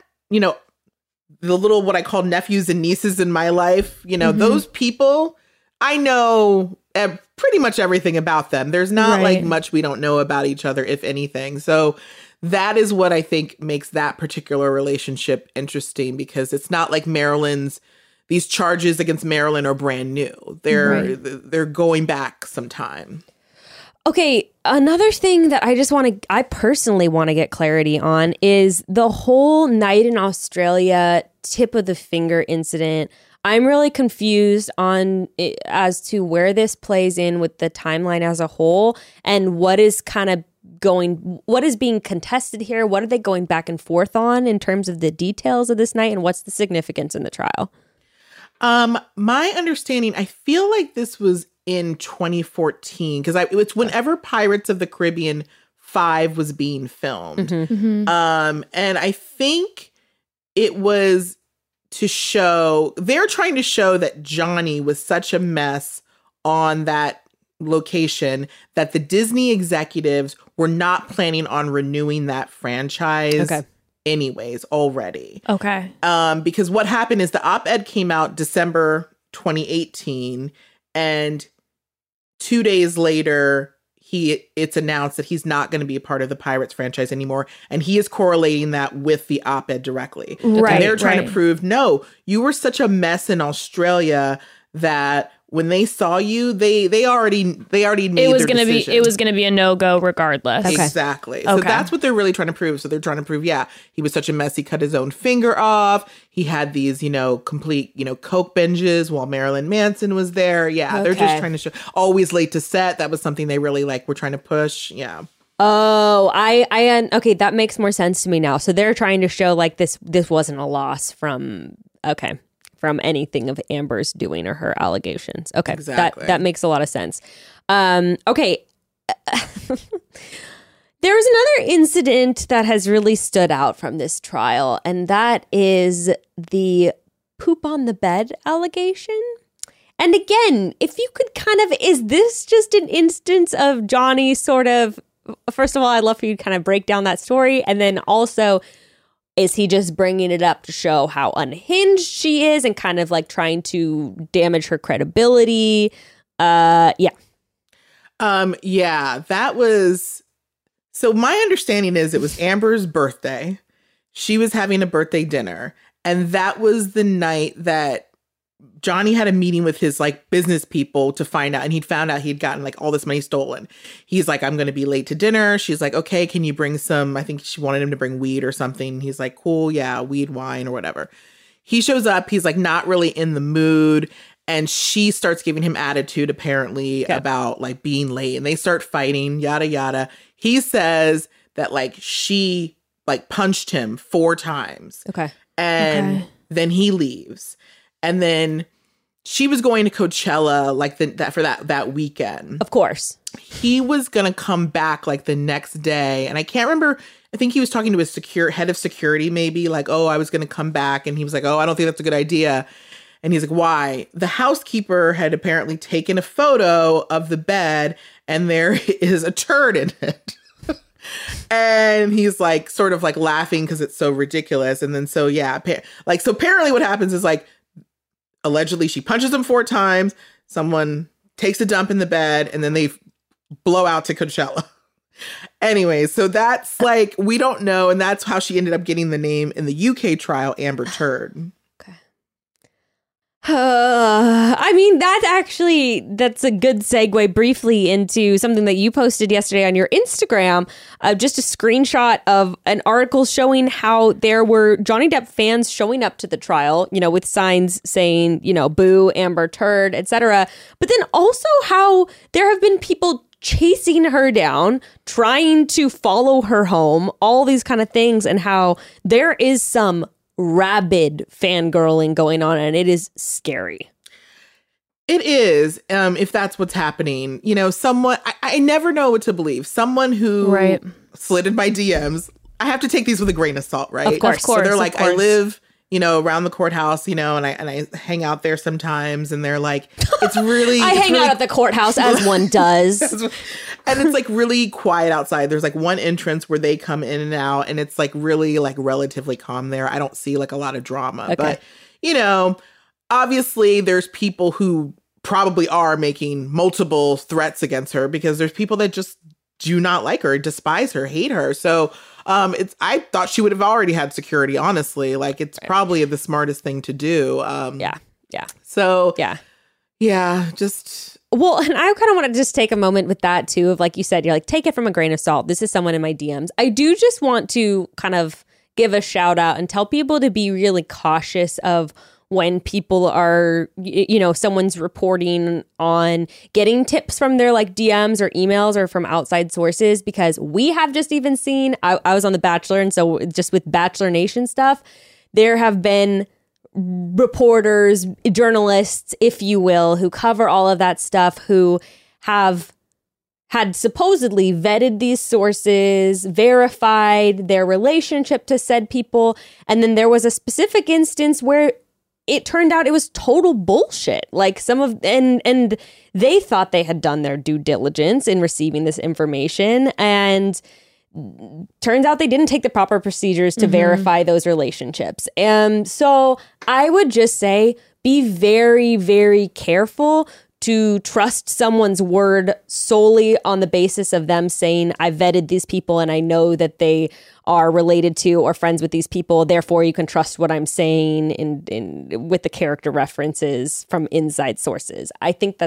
the little what I call nephews and nieces in my life, those people, I know pretty much everything about them. There's not like much we don't know about each other, if anything. So that is what I think makes that particular relationship interesting, because it's not like these charges against Marilyn are brand new. They're going back some time. okay, another thing that I personally want to get clarity on is the whole night in Australia tip of the finger incident. I'm really confused as to where this plays in with the timeline as a whole and what is being contested here. What are they going back and forth on in terms of the details of this night, and what's the significance in the trial? My understanding, I feel like this was in 2014, because it's whenever Pirates of the Caribbean 5 was being filmed. Mm-hmm. And I think it was they're trying to show that Johnny was such a mess on that location that the Disney executives were not planning on renewing that franchise anyways already. Okay. Because what happened is the op-ed came out December 2018, and 2 days later, it's announced that he's not going to be a part of the Pirates franchise anymore. And he is correlating that with the op-ed directly. Right. And they're trying to prove, no, you were such a mess in Australia that when they saw you, they already made their decision. It was gonna be a no-go regardless. Okay. Exactly. So that's what they're really trying to prove. So they're trying to prove, he was such a mess. He cut his own finger off. He had these, complete, coke binges while Marilyn Manson was there. Yeah. They're just trying to show always late to set. That was something they really were trying to push. Yeah. Oh, okay, that makes more sense to me now. So they're trying to show like this wasn't a loss from anything of Amber's doing or her allegations. Okay, exactly. That makes a lot of sense. Okay. There's another incident that has really stood out from this trial, and that is the poop on the bed allegation. And again, if you could is this just an instance of Johnny sort of, first of all, I'd love for you to kind of break down that story, and then also, is he just bringing it up to show how unhinged she is and kind of like trying to damage her credibility? Yeah, that was... So my understanding is it was Amber's birthday. She was having a birthday dinner. And that was the night that Johnny had a meeting with his business people to find out. And he'd found out he'd gotten all this money stolen. He's like, I'm going to be late to dinner. She's like, okay, can you bring some? I think she wanted him to bring weed or something. He's like, cool. Yeah, weed, wine or whatever. He shows up. He's not really in the mood. And she starts giving him attitude, apparently, about being late. And they start fighting, yada, yada. He says that she punched him 4 times. Okay. And then he leaves. And then she was going to Coachella for that weekend. Of course. He was going to come back the next day. And I can't remember. I think he was talking to his head of security, maybe I was going to come back. And he was like, oh, I don't think that's a good idea. And he's like, why? The housekeeper had apparently taken a photo of the bed and there is a turd in it. And he's sort of laughing because it's so ridiculous. And then so apparently what happens is allegedly she punches him 4 times. Someone takes a dump in the bed and then they blow out to Coachella. Anyway, so that's we don't know. And that's how she ended up getting the name in the UK trial, Amber Turd. I mean, that's a good segue briefly into something that you posted yesterday on your Instagram, just a screenshot of an article showing how there were Johnny Depp fans showing up to the trial, with signs saying, boo, Amber Turd, etc. But then also how there have been people chasing her down, trying to follow her home, all these kind of things, and how there is some rabid fangirling going on, and it is scary. It is, if that's what's happening. You know, someone, I never know what to believe. Someone who slid in my DMs, I have to take these with a grain of salt, right? Of course. So they're like, I live, you know, around the courthouse, you know, and I hang out there sometimes, and they're like, it's really... I hang out at the courthouse, as one does. And it's like really quiet outside. There's like one entrance where they come in and out, and it's like really like relatively calm there. I don't see like a lot of drama. Okay. But, you know, obviously there's people who probably are making multiple threats against her, because there's people that just do not like her, despise her, hate her. So I thought she would have already had security, honestly. Like, it's probably the smartest thing to do. So just... Well, and I kind of want to just take a moment with that too, of like you said, you're like, take it from a grain of salt. This is someone in my DMs. I do just want to kind of give a shout out and tell people to be really cautious of when people are, you know, someone's reporting on getting tips from their like DMs or emails or from outside sources, because we have just even seen, I was on The Bachelor, and so just with Bachelor Nation stuff, there have been reporters, journalists, if you will, who cover all of that stuff, who have had supposedly vetted these sources, verified their relationship to said people, and then there was a specific instance where it turned out it was total bullshit. Like and they thought they had done their due diligence in receiving this information, and turns out they didn't take the proper procedures to verify those relationships. And so I would just say, be very, very careful to trust someone's word solely on the basis of them saying, I vetted these people and I know that they are related to or friends with these people. Therefore, you can trust what I'm saying with the character references from inside sources. I think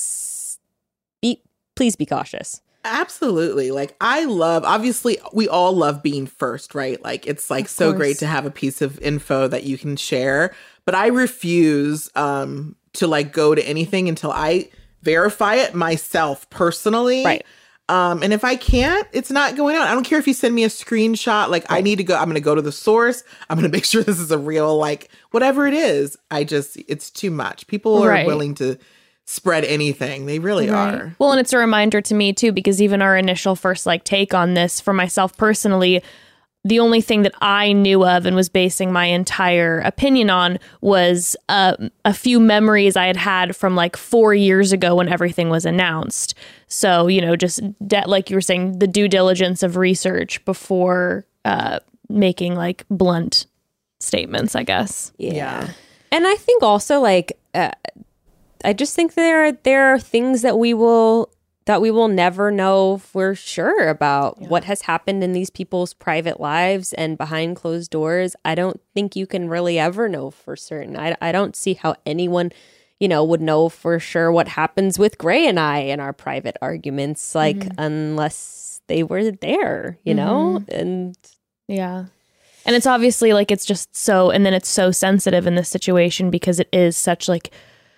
please be cautious. Absolutely. Like, obviously we all love being first, right? Like, it's like so great to have a piece of info that you can share, but I refuse to like go to anything until I verify it myself personally. Right. And if I can't, it's not going on. I don't care if you send me a screenshot. Like, I need to go, I'm going to go to the source. I'm going to make sure this is a real, like, whatever it is. It's too much. People are willing to spread anything. They really are. Well, and it's a reminder to me too, because even our initial first like take on this for myself personally, the only thing that I knew of and was basing my entire opinion on was a few memories I had from like 4 years ago when everything was announced. So, you know, just like you were saying, the due diligence of research before making like blunt statements, I guess. Yeah. And I think also like, I just think there are things that we will never know for sure about what has happened in these people's private lives and behind closed doors. I don't think you can really ever know for certain. I don't see how anyone, you know, would know for sure what happens with Gray and I in our private arguments, like unless they were there, you know? And yeah. And it's obviously like, it's just so, and then it's so sensitive in this situation because it is such like,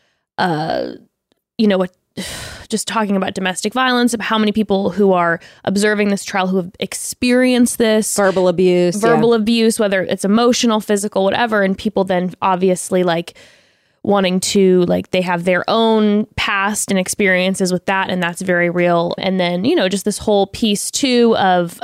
you know, just talking about domestic violence, of how many people who are observing this trial who have experienced this verbal abuse, whether it's emotional, physical, whatever. And people then obviously like wanting to, like, they have their own past and experiences with that. And that's very real. And then, you know, just this whole piece too of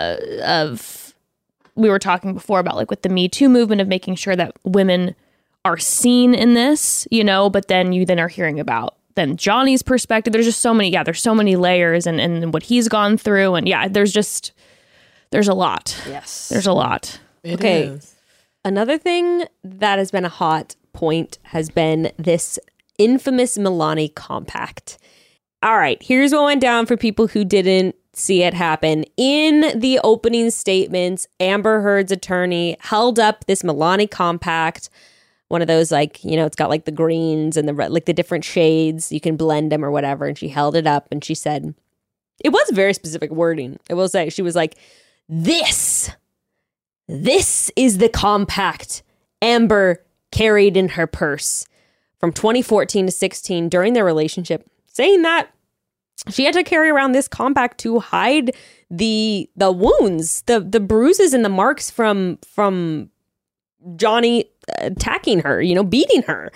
we were talking before about like with the Me Too movement of making sure that women are seen in this, you know, but then you then are hearing about then Johnny's perspective. There's just so many, there's so many layers and what he's gone through. And there's a lot. Yes. There's a lot. It is. Another thing that has been a hot point has been this infamous Milani compact. All right, here's what went down for people who didn't see it happen. In the opening statements, Amber Heard's attorney held up this Milani compact, one of those, like, you know, it's got like the greens and the red, like the different shades, you can blend them or whatever. And she held it up and she said, it was very specific wording, I will say. She was like, this is the compact Amber carried in her purse from 2014 to 16 during their relationship, saying that she had to carry around this compact to hide the wounds, the bruises and the marks from Johnny attacking her, beating her.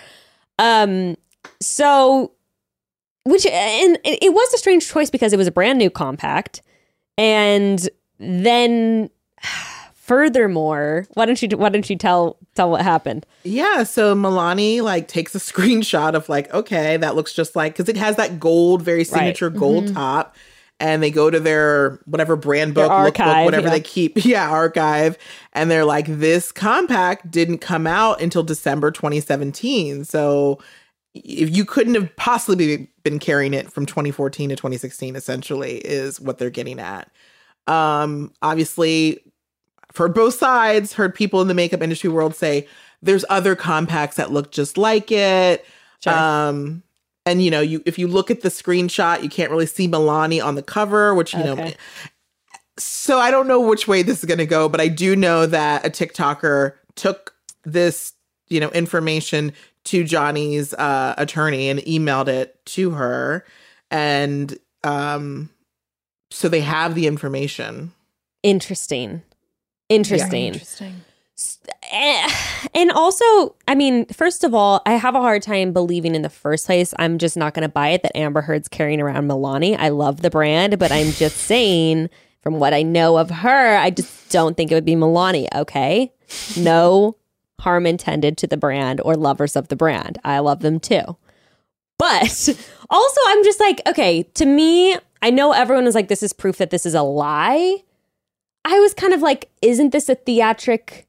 So, and it was a strange choice because it was a brand new compact. And then furthermore, why don't you tell what happened? Yeah, so Milani takes a screenshot of okay, that looks just because it has that gold, very signature gold top. And they go to their whatever brand book, archive, lookbook, whatever they keep. Yeah, archive. And they're like, this compact didn't come out until December 2017. So if you couldn't have possibly been carrying it from 2014 to 2016, essentially, is what they're getting at. Obviously, for both sides, heard people in the makeup industry world say there's other compacts that look just like it. Sure. And if you look at the screenshot, you can't really see Milani on the cover, which know. So I don't know which way this is going to go, but I do know that a TikToker took this, information to Johnny's attorney and emailed it to her, and so they have the information. Interesting. Yeah, interesting. And also, I mean, first of all, I have a hard time believing in the first place. I'm just not going to buy it that Amber Heard's carrying around Milani. I love the brand, but I'm just saying from what I know of her, I just don't think it would be Milani. Okay. No harm intended to the brand or lovers of the brand. I love them too. But also I'm just okay, to me, I know everyone is this is proof that this is a lie. I was kind of isn't this a theatric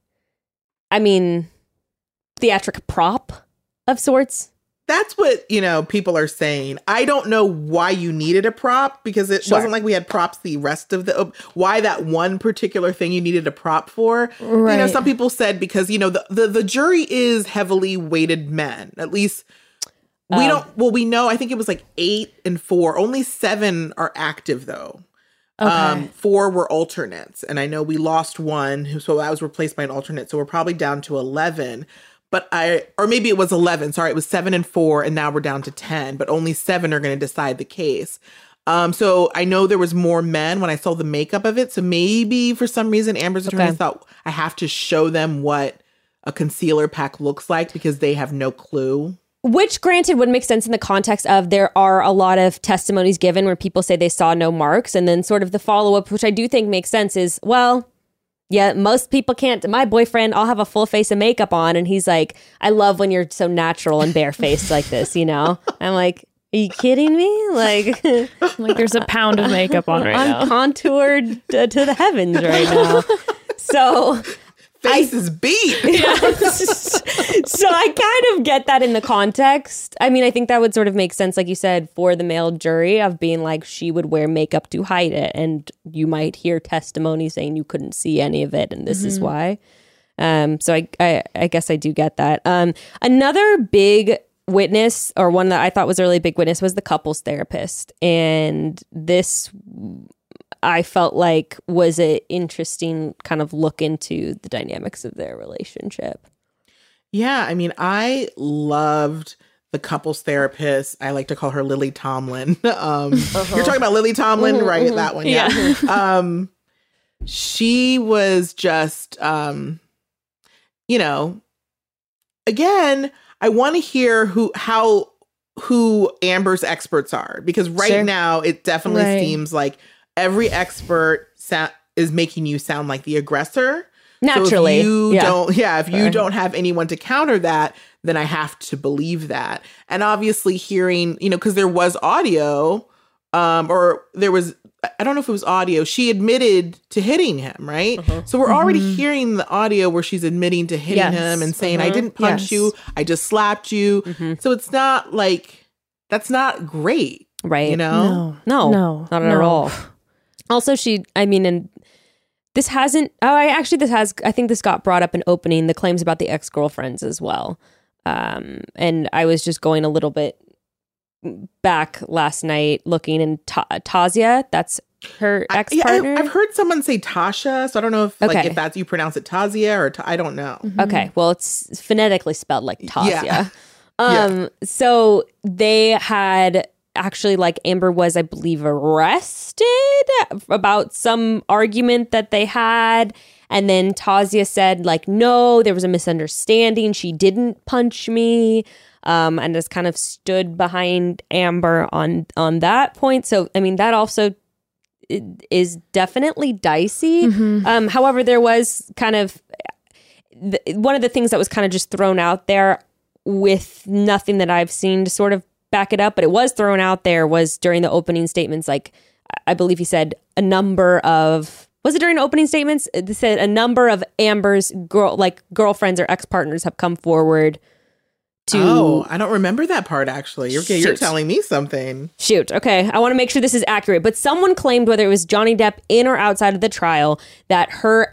prop of sorts? That's what, people are saying. I don't know why you needed a prop, because it wasn't like we had props the rest of why that one particular thing you needed a prop for. Right. Some people said because, the jury is heavily weighted men. At least we know, I think it was 8 and 4. Only 7 are active though. Okay. 4 were alternates, and I know we lost one, so that was replaced by an alternate. So we're probably down to 11. Or maybe it was 11. Sorry, it was 7 and 4, and now we're down to 10. But only 7 are going to decide the case. So I know there was more men when I saw the makeup of it. So maybe for some reason Amber's attorney thought I have to show them what a concealer pack looks like because they have no clue. Which, granted, would make sense in the context of there are a lot of testimonies given where people say they saw no marks. And then sort of the follow-up, which I do think makes sense, is, well, yeah, most people can't. My boyfriend, I'll have a full face of makeup on. And he's like, I love when you're so natural and barefaced like this, I'm like, are you kidding me? There's a pound of makeup on right now. I'm contoured to the heavens right now. So... Face is beat. So I kind of get that in the context. I mean, I think that would sort of make sense, like you said, for the male jury of being she would wear makeup to hide it. And you might hear testimony saying you couldn't see any of it. And this is why. So I guess I do get that. Another big witness, or one that I thought was a really big witness, was the couples therapist. And this... I felt was an interesting kind of look into the dynamics of their relationship. Yeah, I mean, I loved the couples therapist. I like to call her Lily Tomlin. You're talking about Lily Tomlin, right? That one, yeah. She was just, again, I want to hear who Amber's experts are, because right now it definitely seems like every expert is making you sound like the aggressor. Naturally. So if you don't have anyone to counter that, then I have to believe that. And obviously hearing, because there was audio, or there was, I don't know if it was audio, she admitted to hitting him, right? So we're already hearing the audio where she's admitting to hitting him and saying, I didn't punch you, I just slapped you. So it's not that's not great. Right. No, not at all. Also, and this hasn't, I think this got brought up in opening, the claims about the ex-girlfriends as well. And I was just going a little bit back last night looking, and Tazia, that's her ex-partner. I've heard someone say Tasha, so I don't know if if that's, you pronounce it Tazia or I don't know. Okay, well, it's phonetically spelled like Tazia. So they had actually, like, Amber was, I believe, arrested about some argument that they had. And then Tazia said, like, no, there was a misunderstanding. She didn't punch me. And just kind of stood behind Amber on that point. So, I mean, that also is definitely dicey. However, there was kind of one of the things that was kind of just thrown out there with nothing that I've seen to sort of back it up, but it was thrown out there was during the opening statements. Like, I believe he said a number of, was it during the opening statements? It said a number of Amber's girlfriends or ex-partners have come forward to... Oh, I don't remember that part, actually. You're telling me something. Shoot. Okay. I want to make sure this is accurate. But someone claimed, whether it was Johnny Depp in or outside of the trial, that her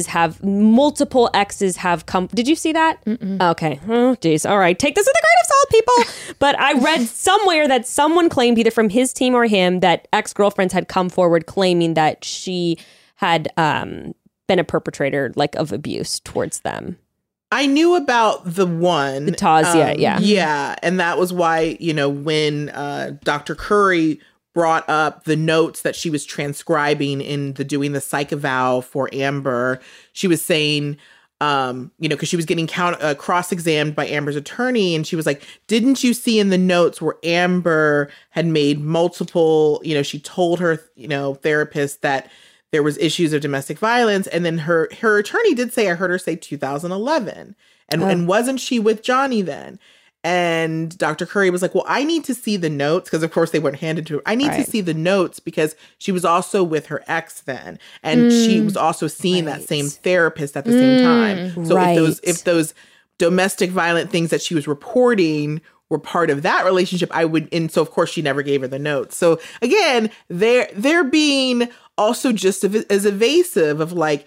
multiple exes have come... Did you see that? Okay. Oh, geez. All right. Take this with a grain of salt, people. But I read somewhere that someone claimed, either from his team or him, that ex-girlfriends had come forward claiming that she had been a perpetrator, like, of abuse towards them. I knew about the one. The Tazia, yeah. Yeah, and that was why, when Dr. Curry brought up the notes that she was transcribing in doing the psych eval for Amber, she was saying, because she was getting cross-examined by Amber's attorney, and she was like, didn't you see in the notes where Amber had made multiple, she told her, therapist that there was issues of domestic violence. And then her attorney did say, I heard her say 2011. And wasn't she with Johnny then? And Dr. Curry was like, well, I need to see the notes, because of course they weren't handed to her. I need to see the notes because she was also with her ex then. And she was also seeing that same therapist at the same time. So if those domestic violent things that she was reporting were part of that relationship, and so of course she never gave her the notes. So again, they're being also just as evasive of, like,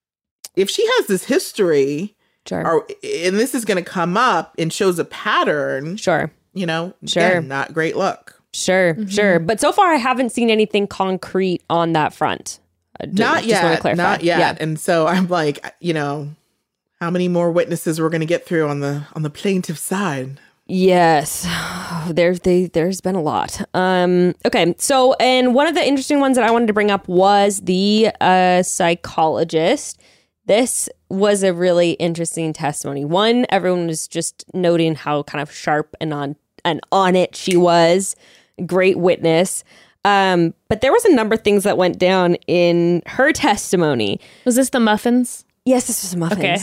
if she has this history, and this is going to come up and shows a pattern, again, not great look. Sure. But so far I haven't seen anything concrete on that front. Not yet. Yeah. And so I'm like, how many more witnesses we're going to get through on the plaintiff side? Yes, there's been a lot. Okay, so, and one of the interesting ones that I wanted to bring up was the psychologist. This was a really interesting testimony. One, everyone was just noting how kind of sharp and on it she was. Great witness. But there was a number of things that went down in her testimony. Was this the muffins? Yes, this was muffins. Okay.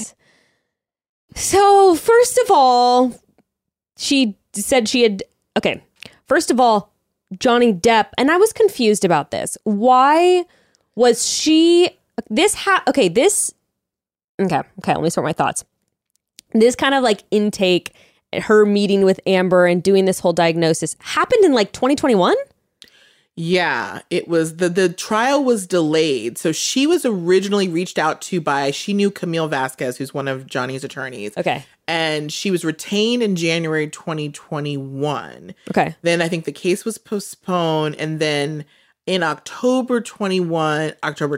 So, first of all, she said she had... Okay, first of all, Johnny Depp, and I was confused about this. Why was she... Okay, let me sort my thoughts. This kind of, like, intake, her meeting with Amber and doing this whole diagnosis happened in, like, 2021? Yeah, it was the trial was delayed. So she was originally reached out to by, she knew Camille Vasquez, who's one of Johnny's attorneys. Okay. And she was retained in January 2021. Okay. Then I think the case was postponed. And then in October 21,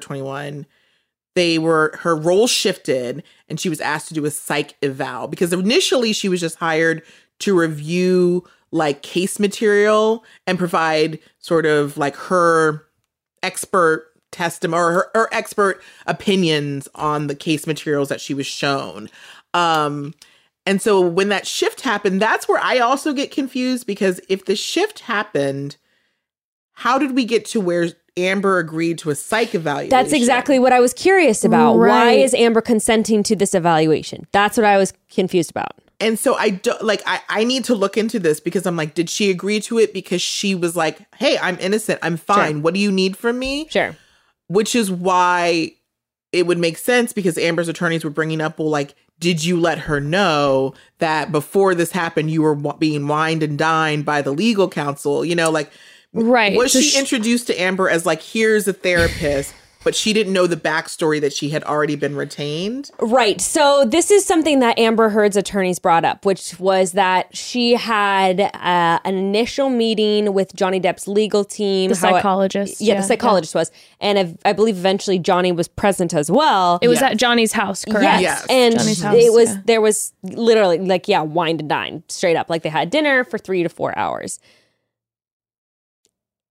her role shifted and she was asked to do a psych eval, because initially she was just hired to review, like, case material and provide sort of like her expert testimony or her expert opinions on the case materials that she was shown. And so when that shift happened, that's where I also get confused, because if the shift happened, how did we get to where Amber agreed to a psych evaluation? That's exactly what I was curious about. Right. Why is Amber consenting to this evaluation? That's what I was confused about. And so I need to look into this, because I'm like, did she agree to it because she was like, hey, I'm innocent, I'm fine. Sure. What do you need from me? Sure. Which is why it would make sense, because Amber's attorneys were bringing up, well, like, did you let her know that before this happened, you were being wined and dined by the legal counsel? Right. Was So she introduced to Amber as, like, here's a therapist, but she didn't know the backstory that she had already been retained? Right. So this is something that Amber Heard's attorneys brought up, which was that she had an initial meeting with Johnny Depp's legal team. The psychologist. The psychologist was. And I believe eventually Johnny was present as well. It was at Johnny's house, correct? Yes. And Johnny's house, there was literally, like, wine and dine straight up. Like, they had dinner for 3 to 4 hours.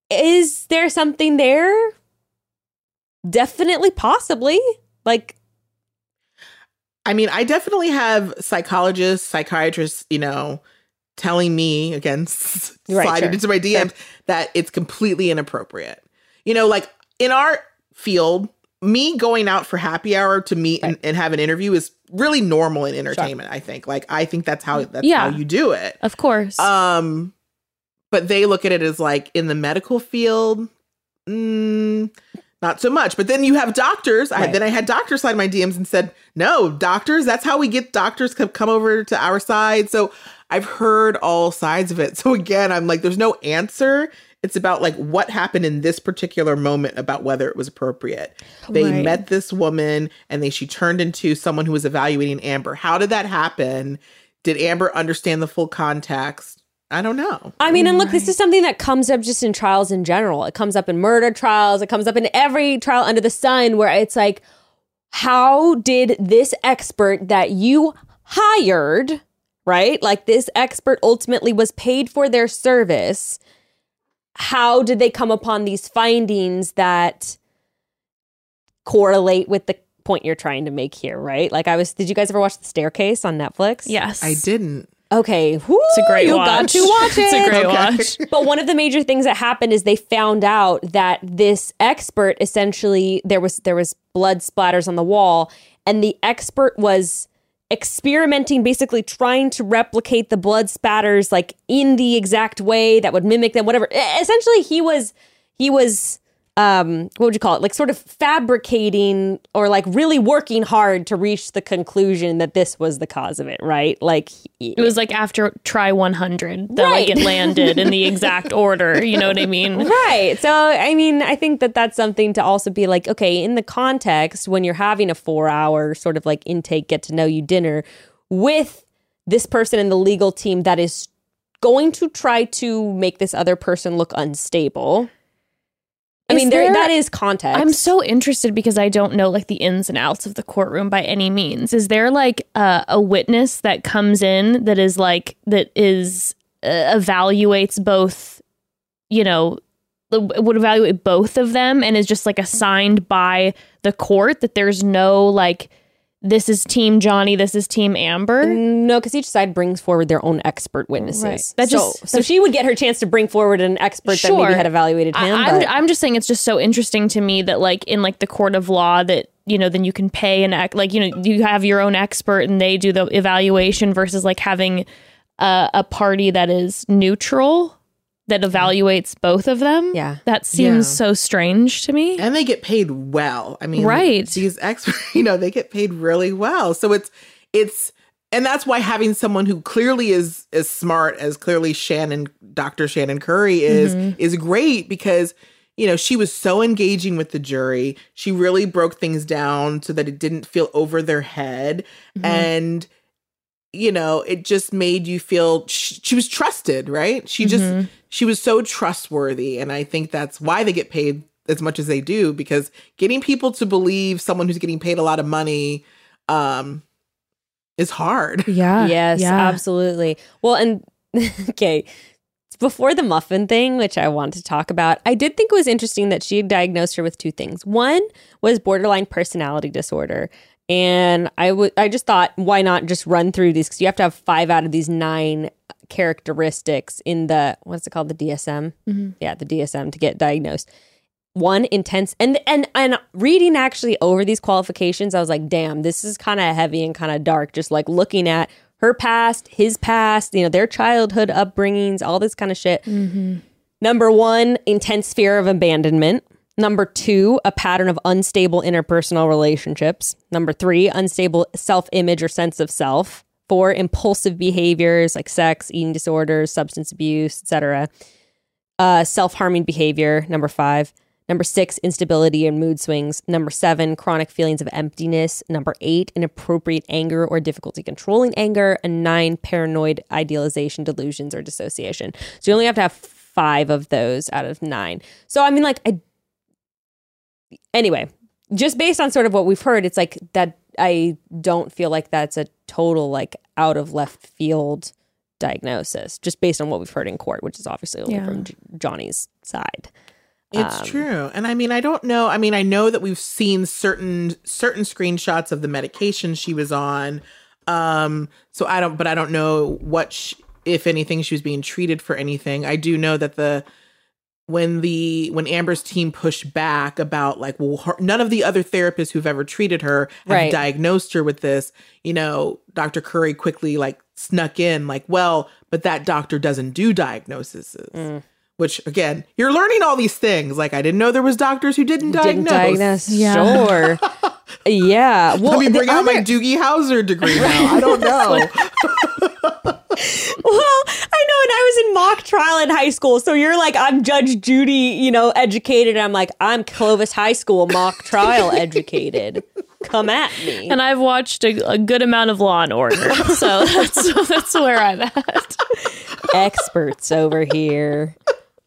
is there something there? Definitely, possibly. Like, I mean, I definitely have psychologists, psychiatrists, telling me, again, sliding into my DMs, that it's completely inappropriate. Like in our field, me going out for happy hour to meet and have an interview is really normal in entertainment, I think. Like, I think that's how you do it. Of course. But they look at it as like in the medical field, not so much. But then you have doctors. I had doctors slide my DMs and said, no, doctors, that's how we get doctors to come over to our side. So I've heard all sides of it. So again, I'm like, there's no answer. It's about like what happened in this particular moment about whether it was appropriate. They met this woman and she turned into someone who was evaluating Amber. How did that happen? Did Amber understand the full context? I don't know. I mean, and look, this is something that comes up just in trials in general. It comes up in murder trials. It comes up in every trial under the sun, where it's like, how did this expert that you hired, right? Like, this expert ultimately was paid for their service. How did they come upon these findings that correlate with the point you're trying to make here, right? Like, did you guys ever watch The Staircase on Netflix? Yes. I didn't. Okay. It's a great watch. Got to watch it. It's a great watch. But one of the major things that happened is they found out that this expert, essentially, there was blood splatters on the wall, and the expert was experimenting, basically trying to replicate the blood spatters like in the exact way that would mimic them, whatever. Essentially, he was what would you call it? Like, sort of fabricating or like really working hard to reach the conclusion that this was the cause of it, right? Like, it was like after try 100 that like it landed in the exact order. You know what I mean? Right. So, I mean, I think that that's something to also be like, okay, in the context when you're having a 4-hour sort of like intake, get to know you dinner with this person in the legal team that is going to try to make this other person look unstable. I mean, that is context. I'm so interested because I don't know like the ins and outs of the courtroom by any means. Is there like a witness that comes in that is evaluates both, would evaluate both of them and is just like assigned by the court, that there's no like, this is Team Johnny, this is Team Amber? No, because each side brings forward their own expert witnesses. Right. So she would get her chance to bring forward an expert that maybe had evaluated him. I'm just saying it's just so interesting to me that like in like the court of law that, then you can pay you have your own expert and they do the evaluation versus like having a party that is neutral that evaluates both of them. Yeah. That seems so strange to me. And they get paid well. I mean, right. These experts, they get paid really well. So it's, and that's why having someone who clearly is as smart as clearly Dr. Shannon Curry is great, because, she was so engaging with the jury. She really broke things down so that it didn't feel over their head. And, it just made you feel she was trusted, right? She was so trustworthy. And I think that's why they get paid as much as they do, because getting people to believe someone who's getting paid a lot of money is hard. Yeah. Yes, absolutely. Well, and okay, before the muffin thing, which I want to talk about, I did think it was interesting that she had diagnosed her with two things. One was borderline personality disorder. And I just thought, why not just run through these? Because you have to have 5 out of these 9 characteristics in the, what's it called? The DSM? Mm-hmm. Yeah, the DSM to get diagnosed. 1, intense. And reading actually over these qualifications, I was like, damn, this is kind of heavy and kind of dark. Just like looking at her past, his past, their childhood upbringings, all this kind of shit. Mm-hmm. Number 1, intense fear of abandonment. Number 2, a pattern of unstable interpersonal relationships. Number 3, unstable self-image or sense of self. 4, impulsive behaviors like sex, eating disorders, substance abuse, etc. Self-harming behavior. Number 5. Number 6, instability and mood swings. Number 7, chronic feelings of emptiness. Number 8, inappropriate anger or difficulty controlling anger. And 9, paranoid idealization, delusions, or dissociation. So you only have to have 5 of those out of 9. So I mean, anyway, just based on sort of what we've heard, it's like that I don't feel like that's a total like out of left field diagnosis, just based on what we've heard in court, which is obviously only Yeah. from Johnny's side. It's true. And I mean, I don't know. I mean, I know that we've seen certain screenshots of the medication she was on. So I don't know what, if anything, she was being treated for anything. I do know that when Amber's team pushed back about like, well, none of the other therapists who've ever treated her have diagnosed her with this, Dr. Curry quickly like snuck in like, well, but that doctor doesn't do diagnoses. Which, again, you're learning all these things. Like, I didn't know there was doctors who didn't diagnose. Yeah. Sure. Yeah. Well, let me bring out my Doogie Howser degree now. I don't know. Well, I know, and I was in mock trial in high school. So you're like, I'm Judge Judy, educated. And I'm like, I'm Clovis High School mock trial educated. Come at me. And I've watched a good amount of Law and Order, so that's where I'm at. Experts over here.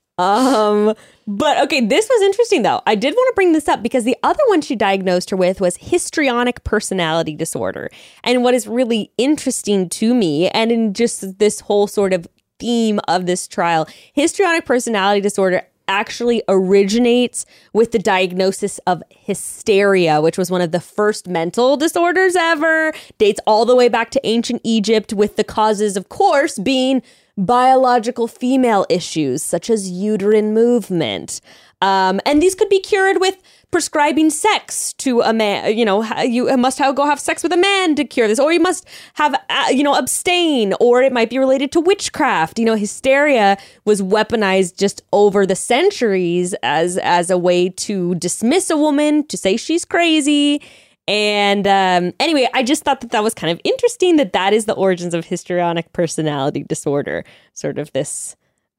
But okay, this was interesting though. I did want to bring this up because the other one she diagnosed her with was histrionic personality disorder. And what is really interesting to me, and in just this whole sort of theme of this trial, histrionic personality disorder actually originates with the diagnosis of hysteria, which was one of the first mental disorders ever, dates all the way back to ancient Egypt, with the causes, of course, being biological female issues such as uterine movement. And these could be cured with prescribing sex to a man. You must go have sex with a man to cure this, or you must have, abstain, or it might be related to witchcraft. Hysteria was weaponized just over the centuries as a way to dismiss a woman, to say she's crazy. And anyway, I just thought that was kind of interesting that is the origins of histrionic personality disorder, sort of this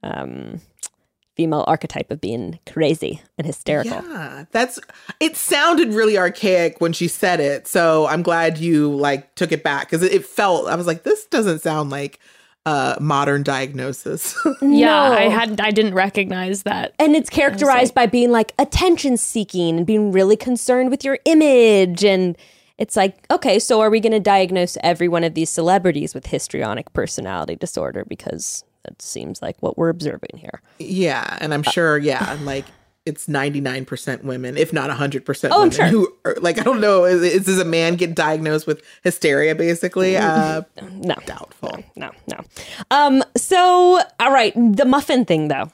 female archetype of being crazy and hysterical. Yeah, it sounded really archaic when she said it. So I'm glad you took it back, because it felt, I was like, this doesn't sound like modern diagnosis. Yeah, I didn't recognize that. And it's characterized by being like attention seeking and being really concerned with your image. And it's like, okay, so are we going to diagnose every one of these celebrities with histrionic personality disorder? Because that seems like what we're observing here. Yeah. And I'm sure, it's 99% women, if not 100% women. I'm sure. Who are, I don't know, does a man get diagnosed with hysteria, basically? No. Doubtful. No. So, all right, the muffin thing, though.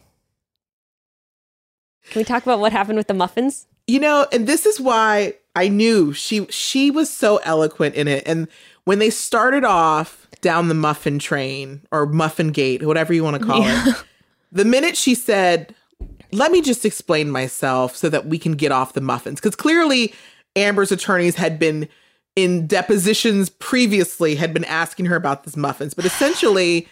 Can we talk about what happened with the muffins? And this is why I knew she was so eloquent in it. And when they started off down the muffin train, or muffin gate, whatever you want to call it, the minute she said, let me just explain myself so that we can get off the muffins. Because clearly Amber's attorneys had been in depositions previously, had been asking her about this muffins. But essentially,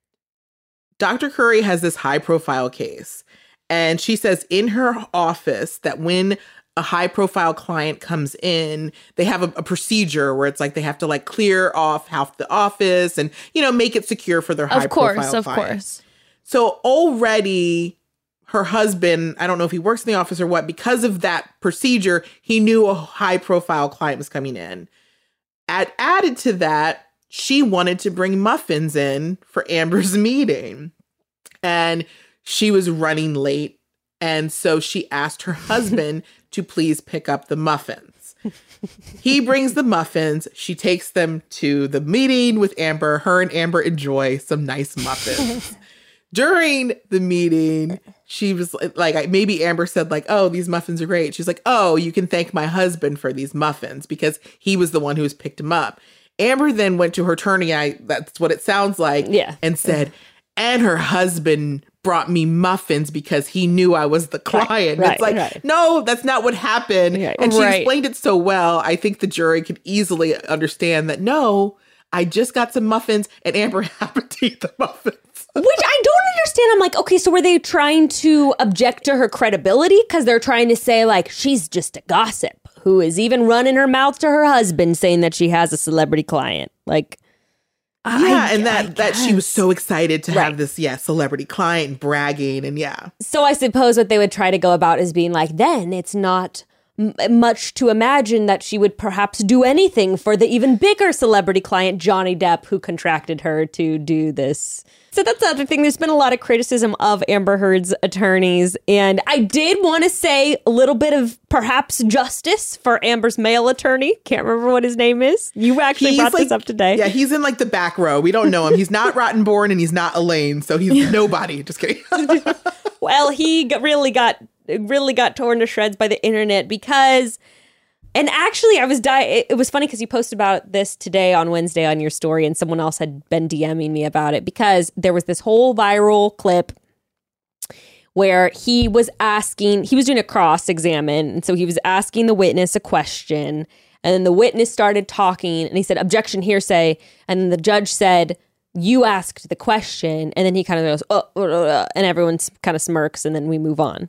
Dr. Curry has this high profile case. And she says in her office that when a high profile client comes in, they have a procedure where it's like they have to clear off half the office and, make it secure for their high profile client. Of course. So already her husband, I don't know if he works in the office or what, because of that procedure, he knew a high profile client was coming in. Added to that, she wanted to bring muffins in for Amber's meeting. And she was running late. And so she asked her husband to please pick up the muffins. He brings the muffins. She takes them to the meeting with Amber. Her and Amber enjoy some nice muffins. During the meeting, she was like, maybe Amber said oh, these muffins are great. She's like, oh, you can thank my husband for these muffins because he was the one who's picked them up. Amber then went to her attorney, that's what it sounds like, and said, and her husband brought me muffins because he knew I was the client. It's no, that's not what happened. And she explained it so well. I think the jury could easily understand that, no, I just got some muffins and Amber happened to eat the muffins. Which I don't understand. I'm like, okay, so were they trying to object to her credibility? Because they're trying to say she's just a gossip who is even running her mouth to her husband saying that she has a celebrity client. And that she was so excited to have this, celebrity client, bragging, and So I suppose what they would try to go about is being then it's not much to imagine that she would perhaps do anything for the even bigger celebrity client, Johnny Depp, who contracted her to do this. So that's the other thing. There's been a lot of criticism of Amber Heard's attorneys. And I did want to say a little bit of perhaps justice for Amber's male attorney. Can't remember what his name is. You actually brought this up today. Yeah, he's in like the back row. We don't know him. He's not Rottenborn and he's not Elaine. So he's nobody. Just kidding. Well, he really got torn to shreds by the internet because... And actually, it was funny because you posted about this today on Wednesday on your story, and someone else had been DMing me about it because there was this whole viral clip where he was doing a cross-examine, and so he was asking the witness a question, and then the witness started talking, and he said, "Objection, hearsay," and then the judge said, "You asked the question," and then he kind of goes, "Oh," and everyone kind of smirks, and then we move on.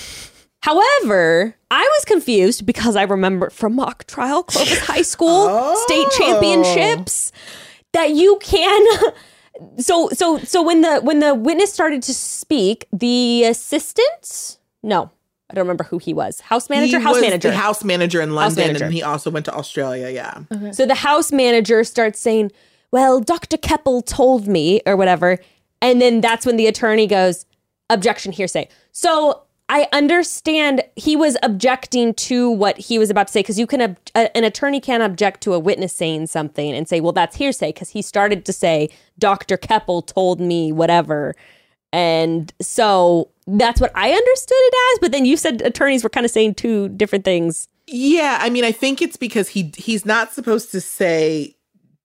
However, I was confused because I remember from mock trial, Clovis High School state championships, that you can. So when the witness started to speak, the assistant, no, I don't remember who he was. House manager. The house manager in London, and he also went to Australia. Yeah. Okay. So the house manager starts saying, "Well, Dr. Keppel told me," or whatever, and then that's when the attorney goes, "Objection, hearsay." So I understand he was objecting to what he was about to say because you can an attorney can object to a witness saying something and say, well, that's hearsay because he started to say Dr. Keppel told me whatever. And so that's what I understood it as. But then you said attorneys were kind of saying two different things. Yeah, I mean, I think it's because he's not supposed to say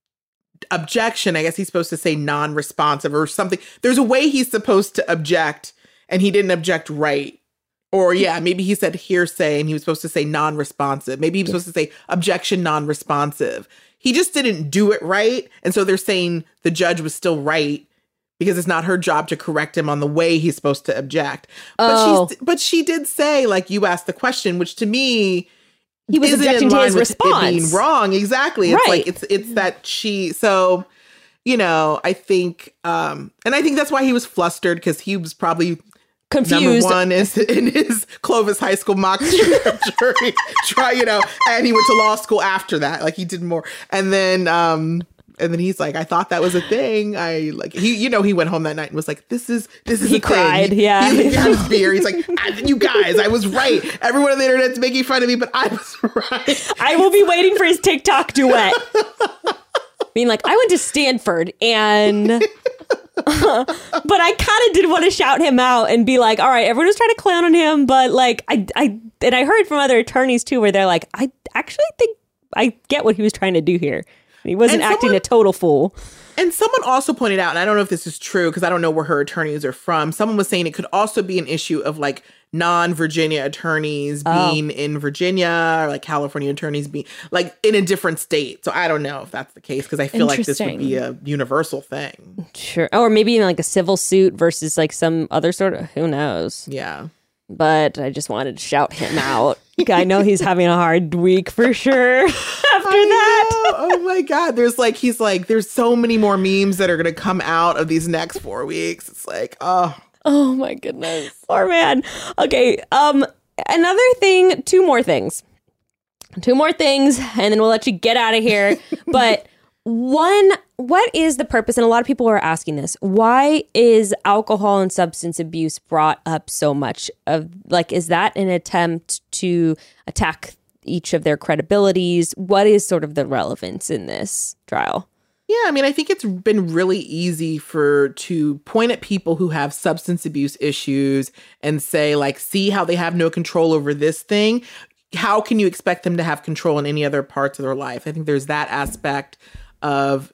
objection. I guess he's supposed to say non-responsive or something. There's a way he's supposed to object and he didn't object right. Or, yeah, maybe he said hearsay and he was supposed to say non-responsive. Maybe he was supposed to say objection non-responsive. He just didn't do it right. And so they're saying the judge was still right because it's not her job to correct him on the way he's supposed to object. But she did say, like, you asked the question, which to me, he was objecting to his response. It being wrong. Exactly. It's like, it's that so, you know, I think, and I think that's why he was flustered because he was probably confused. Number one is in his Clovis High School mock jury try, you know, and he went to law school after that. Like he did more. And then he's like, I thought that was a thing. He went home that night and was like, this is he cried. Thing. Yeah. He got his beer. He's like, you guys, I was right. Everyone on the internet's making fun of me, but I was right. I will be waiting for his TikTok duet. Being like, I went to Stanford and but I kind of did want to shout him out and be like, all right, everyone was trying to clown on him, but like I heard from other attorneys too where they're like, I actually think I get what he was trying to do here. He wasn't acting a total fool. And someone also pointed out, and I don't know if this is true because I don't know where her attorneys are from. Someone was saying it could also be an issue of like non-Virginia attorneys being in Virginia or like California attorneys being like in a different state. So I don't know if that's the case because I feel like this would be a universal thing. Sure. Or maybe even like a civil suit versus like some other sort of, who knows? Yeah. But I just wanted to shout him out. I know he's having a hard week for sure after that. Oh my God. There's so many more memes that are going to come out of these next 4 weeks. It's like, oh my goodness. Poor man. Okay. Another thing, two more things, and then we'll let you get out of here. But one, what is the purpose? And a lot of people are asking this. Why is alcohol and substance abuse brought up so much? Is that an attempt to attack each of their credibilities? What is sort of the relevance in this trial? Yeah, I mean, I think it's been really easy to point at people who have substance abuse issues and say, like, see how they have no control over this thing. How can you expect them to have control in any other parts of their life? I think there's that aspect of,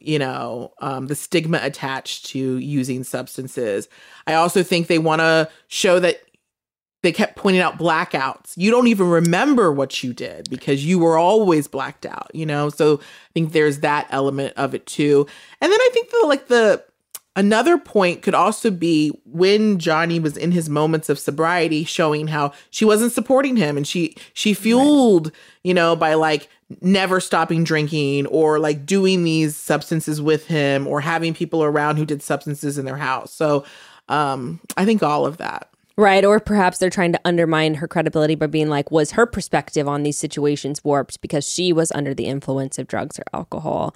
the stigma attached to using substances. I also think they want to show that they kept pointing out blackouts. You don't even remember what you did because you were always blacked out, So I think there's that element of it too. And then I think another point could also be when Johnny was in his moments of sobriety, showing how she wasn't supporting him and she fueled, by like never stopping drinking or like doing these substances with him or having people around who did substances in their house. So I think all of that. Right. Or perhaps they're trying to undermine her credibility by being like, was her perspective on these situations warped because she was under the influence of drugs or alcohol?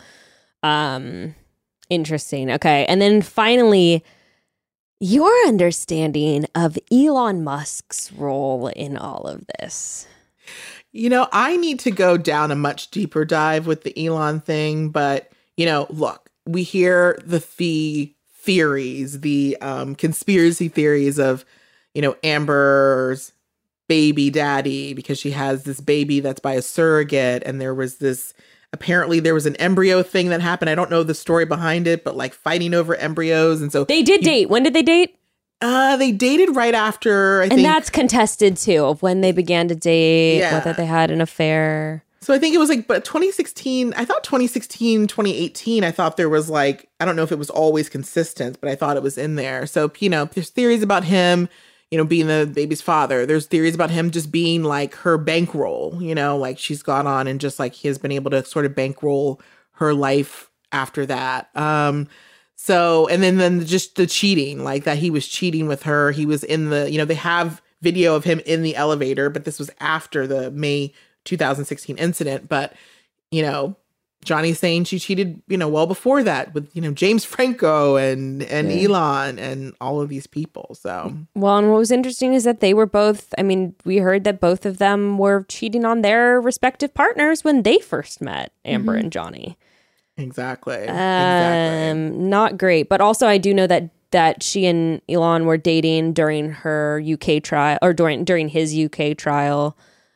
Interesting. Okay. And then finally, your understanding of Elon Musk's role in all of this. You know, I need to go down a much deeper dive with the Elon thing, but, you know, look, we hear the theories, the conspiracy theories of, you know, Amber's baby daddy, because she has this baby that's by a surrogate. And apparently there was an embryo thing that happened. I don't know the story behind it, but like fighting over embryos. And so they did date. When did they date? They dated right after, I think. And that's contested too, of when they began to date, whether they had an affair. So I think it was like, but 2016, I thought 2016, 2018, I thought there was like, I don't know if it was always consistent, but I thought it was in there. So, you know, there's theories about him, you know, being the baby's father. There's theories about him just being like her bankroll, you know, like she's gone on and just like he has been able to sort of bankroll her life after that. So, and then just the cheating, like that he was cheating with her. He was in the, you know, they have video of him in the elevator, but this was after the May 2016 incident. But, you know, Johnny's saying she cheated, you know, well before that with, you know, James Franco and Elon and all of these people. So, well, and what was interesting is that they were both, I mean, we heard that both of them were cheating on their respective partners when they first met, Amber and Johnny. Exactly. Not great. But also I do know that she and Elon were dating during her UK trial, or during his UK trial,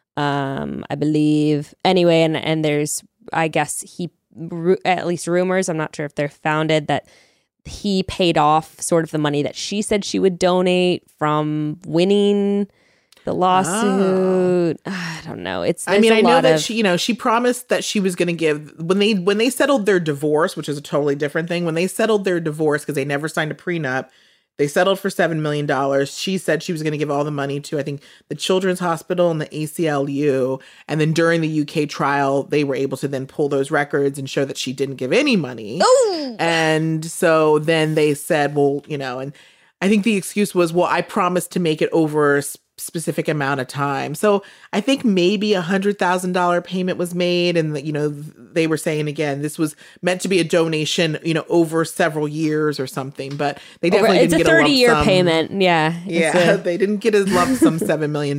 I believe. Anyway, and there's, I guess at least rumors, I'm not sure if they're founded, that he paid off sort of the money that she said she would donate from winning the lawsuit. I don't know. I know that she, you know, she promised that she was going to give when they settled their divorce, which is a totally different thing. When they settled their divorce, because they never signed a prenup, they settled for $7 million. She said she was going to give all the money to, I think, the Children's Hospital and the ACLU. And then during the UK trial, they were able to then pull those records and show that she didn't give any money. Ooh. And so then they said, well, you know, and I think the excuse was, well, I promised to make it over specific amount of time. So I think maybe $100,000 payment was made. And, you know, they were saying, again, this was meant to be a donation, you know, over several years or something, but they definitely didn't get a lump sum. It's a 30-year payment. Yeah. Yeah. They didn't get a lump sum $7 million.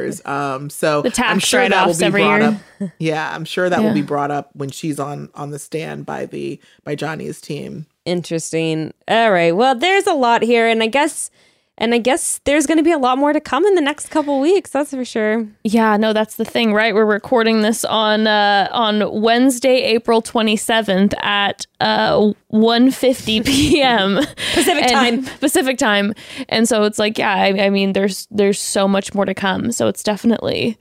So the tax I'm sure that will be brought up. Yeah. I'm sure that will be brought up when she's on the stand by Johnny's team. Interesting. All right. Well, there's a lot here. And I guess there's going to be a lot more to come in the next couple weeks. That's for sure. Yeah, no, that's the thing, right? We're recording this on Wednesday, April 27th at 1:50 p.m. Pacific time. And so it's like, yeah, I mean, there's so much more to come. So it's definitely...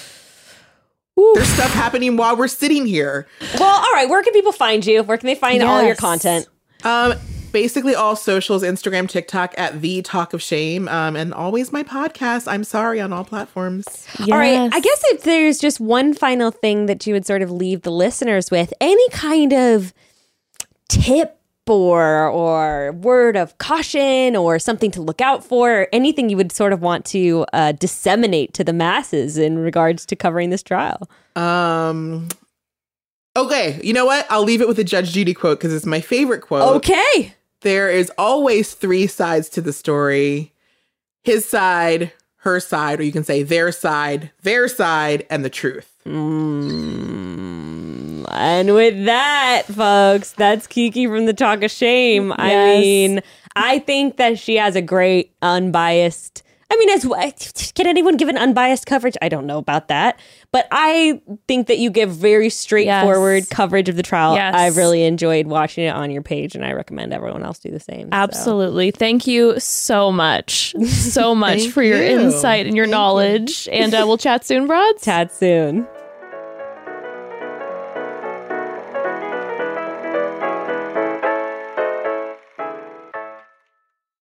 There's stuff happening while we're sitting here. Well, all right. Where can people find you? Where can they find all your content? Basically all socials, Instagram, TikTok at The Talk of Shame, and always my podcast, I'm Sorry, on all platforms. Yes. All right. I guess if there's just one final thing that you would sort of leave the listeners with, any kind of tip or word of caution or something to look out for, anything you would sort of want to disseminate to the masses in regards to covering this trial. Okay, you know what? I'll leave it with a Judge Judy quote because it's my favorite quote. Okay. There is always three sides to the story. His side, her side, or you can say their side, and the truth. And with that, folks, that's Kiki from The Talk of Shame. Yes. I mean, I think that she has a great unbiased... I mean, can anyone give an unbiased coverage? I don't know about that. But I think that you give very straightforward coverage of the trial. Yes. I really enjoyed watching it on your page, and I recommend everyone else do the same. Absolutely. So. Thank you so much for your insight and your knowledge. And we'll chat soon, Broads. Chat soon.